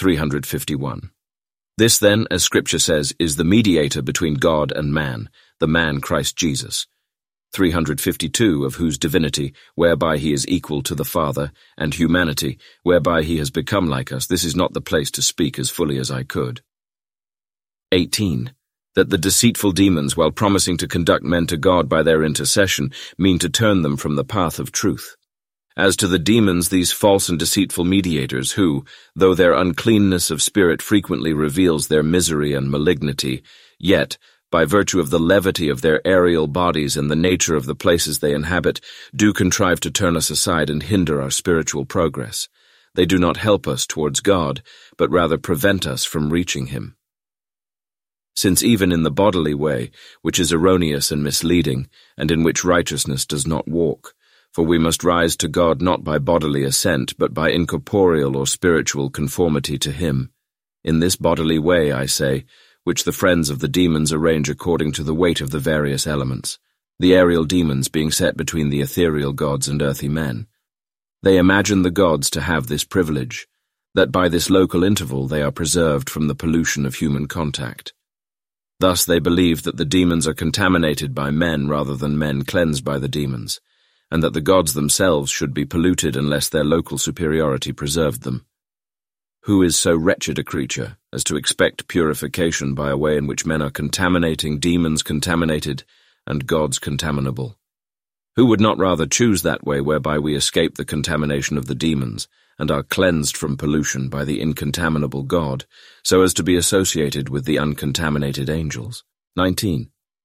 351. This then, as Scripture says, is the mediator between God and man, the man Christ Jesus. 352, of whose divinity, whereby he is equal to the Father, and humanity, whereby he has become like us. This is not the place to speak as fully as I could. 18. That the deceitful demons, while promising to conduct men to God by their intercession, mean to turn them from the path of truth. As to the demons, these false and deceitful mediators who, though their uncleanness of spirit frequently reveals their misery and malignity, yet, by virtue of the levity of their aerial bodies and the nature of the places they inhabit, do contrive to turn us aside and hinder our spiritual progress. They do not help us towards God, but rather prevent us from reaching him. Since even in the bodily way, which is erroneous and misleading, and in which righteousness does not walk, for we must rise to God not by bodily ascent, but by incorporeal or spiritual conformity to him. In this bodily way, I say, which the friends of the demons arrange according to the weight of the various elements, the aerial demons being set between the ethereal gods and earthy men. They imagine the gods to have this privilege, that by this local interval they are preserved from the pollution of human contact. Thus they believe that the demons are contaminated by men rather than men cleansed by the demons, and that the gods themselves should be polluted unless their local superiority preserved them. Who is so wretched a creature as to expect purification by a way in which men are contaminating, demons contaminated, and gods contaminable? Who would not rather choose that way whereby we escape the contamination of the demons and are cleansed from pollution by the incontaminable God, so as to be associated with the uncontaminated angels? 19.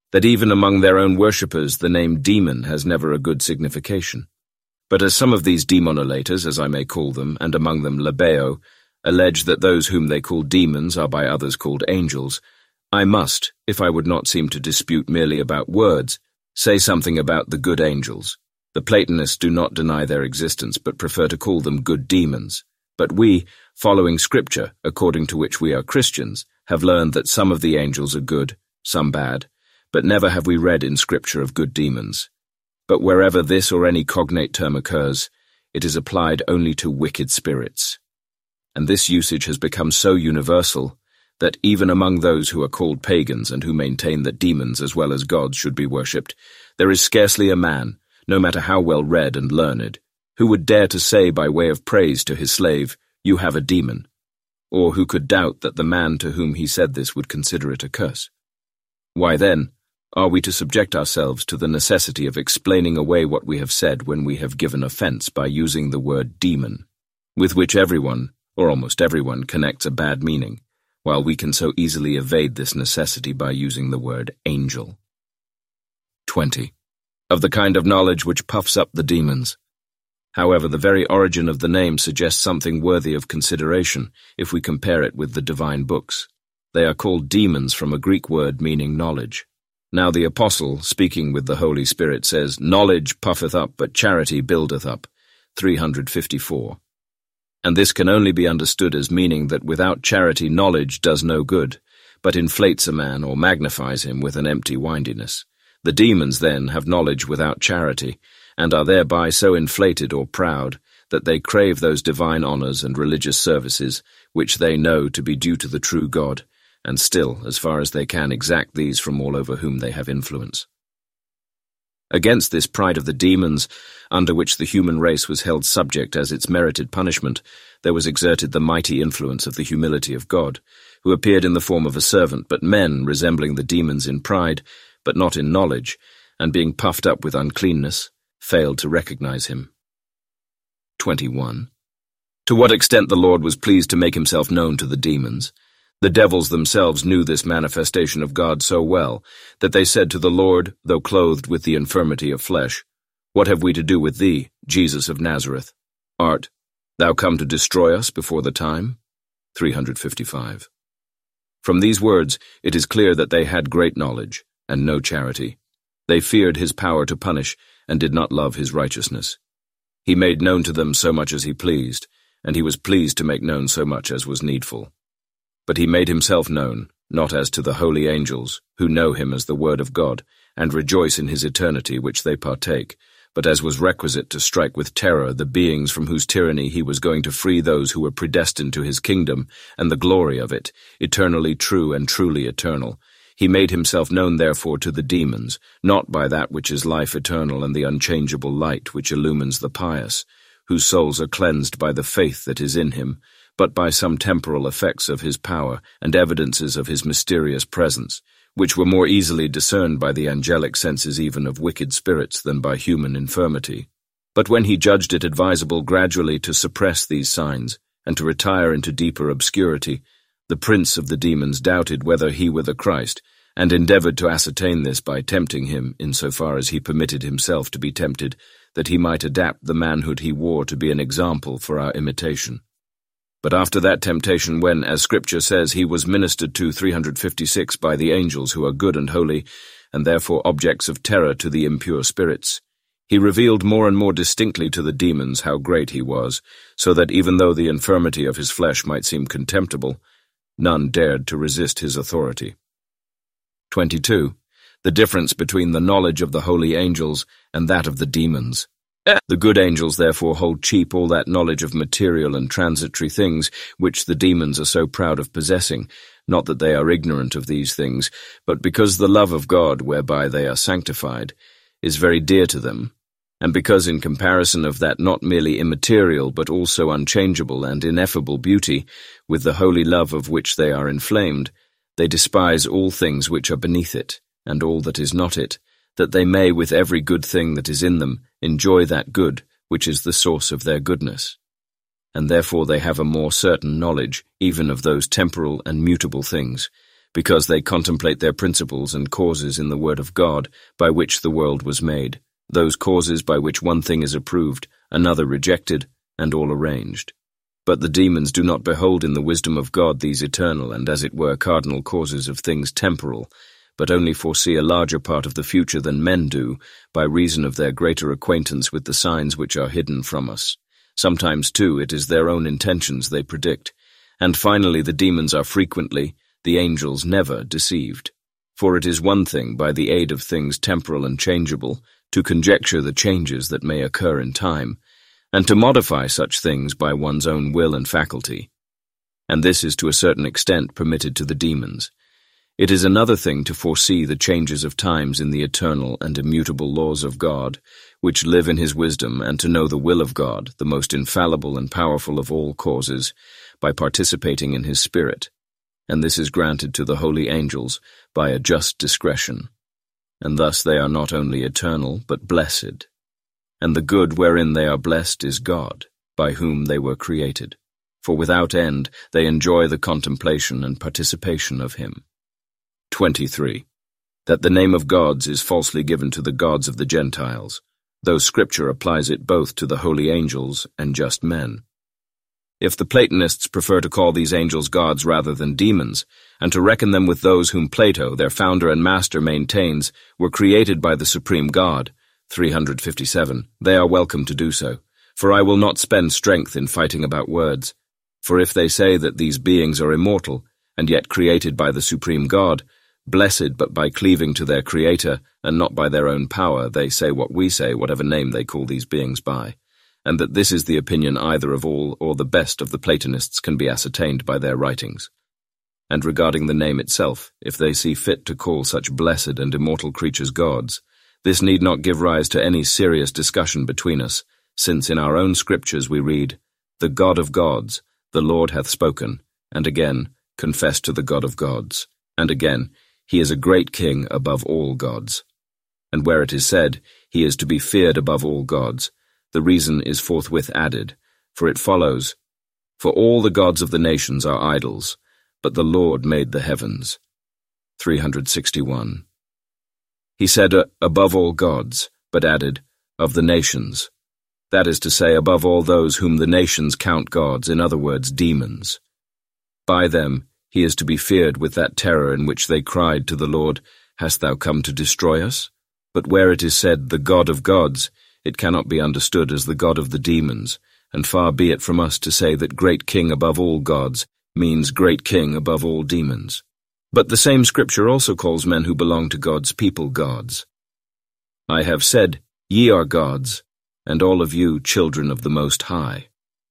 that even among their own worshippers the name demon has never a good signification. But as some of these demonolators, as I may call them, and among them Labeo, allege that those whom they call demons are by others called angels, I must, if I would not seem to dispute merely about words, say something about the good angels. The Platonists do not deny their existence, but prefer to call them good demons. But we, following Scripture, according to which we are Christians, have learned that some of the angels are good, some bad, but never have we read in Scripture of good demons. But wherever this or any cognate term occurs, it is applied only to wicked spirits. And this usage has become so universal that even among those who are called pagans and who maintain that demons as well as gods should be worshipped, there is scarcely a man, no matter how well read and learned, who would dare to say by way of praise to his slave, "You have a demon," or who could doubt that the man to whom he said this would consider it a curse. Why then, are we to subject ourselves to the necessity of explaining away what we have said when we have given offense by using the word demon, with which everyone, or almost everyone, connects a bad meaning, while we can so easily evade this necessity by using the word angel? 20. Of the kind of knowledge which puffs up the demons. However, the very origin of the name suggests something worthy of consideration if we compare it with the divine books. They are called demons from a Greek word meaning knowledge. Now the Apostle, speaking with the Holy Spirit, says, "Knowledge puffeth up, but charity buildeth up." 354. And this can only be understood as meaning that without charity knowledge does no good, but inflates a man or magnifies him with an empty windiness. The demons, then, have knowledge without charity, and are thereby so inflated or proud that they crave those divine honors and religious services which they know to be due to the true God, and still, as far as they can, exact these from all over whom they have influence. Against this pride of the demons, under which the human race was held subject as its merited punishment, there was exerted the mighty influence of the humility of God, who appeared in the form of a servant, but men, resembling the demons in pride, but not in knowledge, and being puffed up with uncleanness, failed to recognize him. 21. To what extent the Lord was pleased to make himself known to the demons. The devils themselves knew this manifestation of God so well, that they said to the Lord, though clothed with the infirmity of flesh, "What have we to do with thee, Jesus of Nazareth? Art thou come to destroy us before the time?" 355. From these words, it is clear that they had great knowledge, and no charity. They feared his power to punish, and did not love his righteousness. He made known to them so much as he pleased, and he was pleased to make known so much as was needful. But he made himself known, not as to the holy angels, who know him as the Word of God, and rejoice in his eternity which they partake, but as was requisite to strike with terror the beings from whose tyranny he was going to free those who were predestined to his kingdom, and the glory of it, eternally true and truly eternal. He made himself known therefore to the demons, not by that which is life eternal and the unchangeable light which illumines the pious, whose souls are cleansed by the faith that is in him, but by some temporal effects of his power and evidences of his mysterious presence, which were more easily discerned by the angelic senses even of wicked spirits than by human infirmity. But when he judged it advisable gradually to suppress these signs, and to retire into deeper obscurity, the prince of the demons doubted whether he were the Christ, and endeavored to ascertain this by tempting him, in so far as he permitted himself to be tempted, that he might adapt the manhood he wore to be an example for our imitation. But after that temptation, when, as Scripture says, he was ministered to 356 by the angels who are good and holy, and therefore objects of terror to the impure spirits, he revealed more and more distinctly to the demons how great he was, so that even though the infirmity of his flesh might seem contemptible, none dared to resist his authority. 22. The difference between the knowledge of the holy angels and that of the demons. The good angels therefore hold cheap all that knowledge of material and transitory things which the demons are so proud of possessing, not that they are ignorant of these things, but because the love of God, whereby they are sanctified, is very dear to them, and because in comparison of that not merely immaterial but also unchangeable and ineffable beauty, with the holy love of which they are inflamed, they despise all things which are beneath it, and all that is not it, that they may, with every good thing that is in them, enjoy that good which is the source of their goodness. And therefore they have a more certain knowledge even of those temporal and mutable things, because they contemplate their principles and causes in the word of God, by which the world was made, those causes by which one thing is approved, another rejected, and all arranged. But the demons do not behold in the wisdom of God these eternal and, as it were, cardinal causes of things temporal, but only foresee a larger part of the future than men do, by reason of their greater acquaintance with the signs which are hidden from us. Sometimes, too, it is their own intentions they predict. And finally, the demons are frequently, the angels never, deceived. For it is one thing, by the aid of things temporal and changeable, to conjecture the changes that may occur in time, and to modify such things by one's own will and faculty. And this is to a certain extent permitted to the demons. It is another thing to foresee the changes of times in the eternal and immutable laws of God, which live in his wisdom, and to know the will of God, the most infallible and powerful of all causes, by participating in his Spirit. And this is granted to the holy angels by a just discretion. And thus they are not only eternal, but blessed. And the good wherein they are blessed is God, by whom they were created. For without end they enjoy the contemplation and participation of him. 23. That the name of gods is falsely given to the gods of the Gentiles, though Scripture applies it both to the holy angels and just men. If the Platonists prefer to call these angels gods rather than demons, and to reckon them with those whom Plato, their founder and master, maintains were created by the supreme God, 357, they are welcome to do so, for I will not spend strength in fighting about words. For if they say that these beings are immortal, and yet created by the supreme God, blessed but by cleaving to their Creator, and not by their own power, they say what we say, whatever name they call these beings by, and that this is the opinion either of all or the best of the Platonists can be ascertained by their writings. And regarding the name itself, if they see fit to call such blessed and immortal creatures gods, this need not give rise to any serious discussion between us, since in our own Scriptures we read, "The God of gods, the Lord hath spoken," and again, "Confess to the God of gods," and again, "He is a great king above all gods." And where it is said, "He is to be feared above all gods," the reason is forthwith added, for it follows, "For all the gods of the nations are idols, but the Lord made the heavens." 361. He said, above all gods, but added, of the nations. That is to say, above all those whom the nations count gods, in other words, demons. By them he is to be feared with that terror in which they cried to the Lord, "Hast thou come to destroy us?" But where it is said, "the God of gods," it cannot be understood as the God of the demons, and far be it from us to say that great king above all gods means great king above all demons. But the same Scripture also calls men who belong to God's people gods. "I have said, ye are gods, and all of you children of the Most High."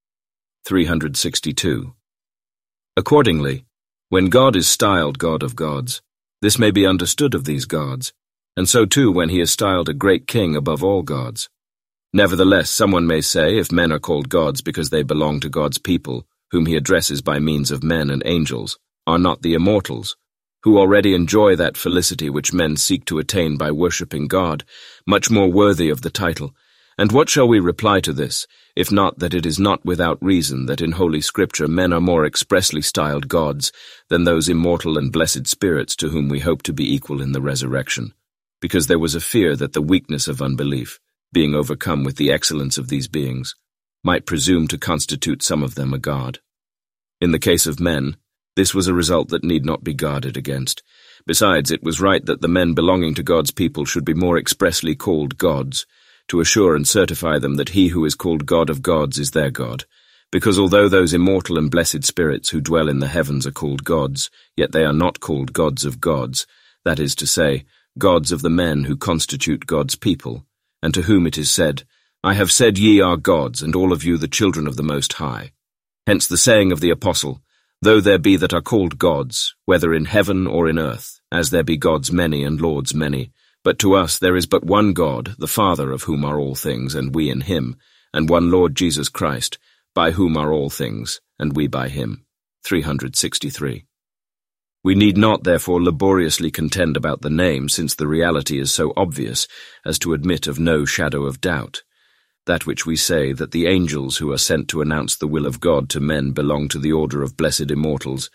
362. Accordingly, when God is styled God of gods, this may be understood of these gods, and so too when he is styled a great king above all gods. Nevertheless, someone may say, if men are called gods because they belong to God's people, whom he addresses by means of men and angels, are not the immortals, who already enjoy that felicity which men seek to attain by worshipping God, much more worthy of the title? And what shall we reply to this, if not that it is not without reason that in Holy Scripture men are more expressly styled gods than those immortal and blessed spirits to whom we hope to be equal in the resurrection, because there was a fear that the weakness of unbelief, being overcome with the excellence of these beings, might presume to constitute some of them a god. In the case of men, this was a result that need not be guarded against. Besides, it was right that the men belonging to God's people should be more expressly called gods, to assure and certify them that he who is called God of gods is their God, because although those immortal and blessed spirits who dwell in the heavens are called gods, yet they are not called gods of gods, that is to say, gods of the men who constitute God's people, and to whom it is said, "I have said ye are gods, and all of you the children of the Most High." Hence the saying of the Apostle, "Though there be that are called gods, whether in heaven or in earth, as there be gods many and lords many, but to us there is but one God, the Father, of whom are all things, and we in him, and one Lord Jesus Christ, by whom are all things, and we by him." 363. We need not, therefore, laboriously contend about the name, since the reality is so obvious as to admit of no shadow of doubt. That which we say, that the angels who are sent to announce the will of God to men belong to the order of blessed immortals,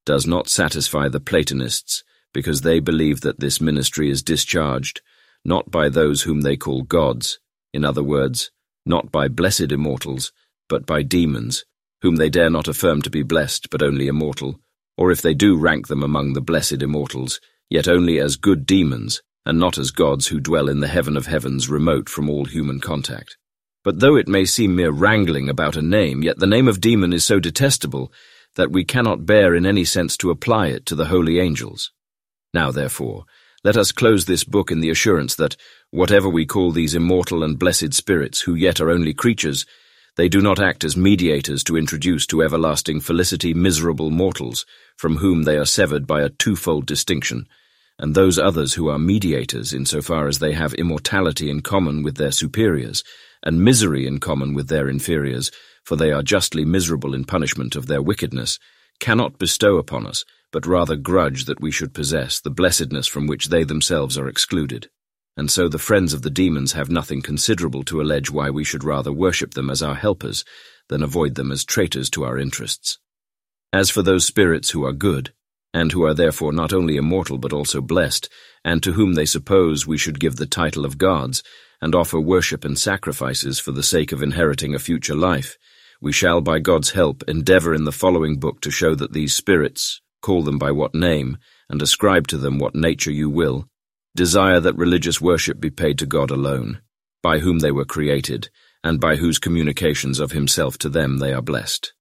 does not satisfy the Platonists, because they believe that this ministry is discharged, not by those whom they call gods, in other words, not by blessed immortals, but by demons, whom they dare not affirm to be blessed but only immortal, or if they do rank them among the blessed immortals, yet only as good demons, and not as gods who dwell in the heaven of heavens remote from all human contact. But though it may seem mere wrangling about a name, yet the name of demon is so detestable that we cannot bear in any sense to apply it to the holy angels. Now, therefore, let us close this book in the assurance that, whatever we call these immortal and blessed spirits who yet are only creatures, they do not act as mediators to introduce to everlasting felicity miserable mortals, from whom they are severed by a twofold distinction, and those others who are mediators insofar as they have immortality in common with their superiors, and misery in common with their inferiors, for they are justly miserable in punishment of their wickedness, cannot bestow upon us, but rather grudge that we should possess the blessedness from which they themselves are excluded. And so the friends of the demons have nothing considerable to allege why we should rather worship them as our helpers than avoid them as traitors to our interests. As for those spirits who are good, and who are therefore not only immortal but also blessed, and to whom they suppose we should give the title of gods, and offer worship and sacrifices for the sake of inheriting a future life, we shall by God's help endeavor in the following book to show that these spirits, call them by what name, and ascribe to them what nature you will, desire that religious worship be paid to God alone, by whom they were created, and by whose communications of himself to them they are blessed.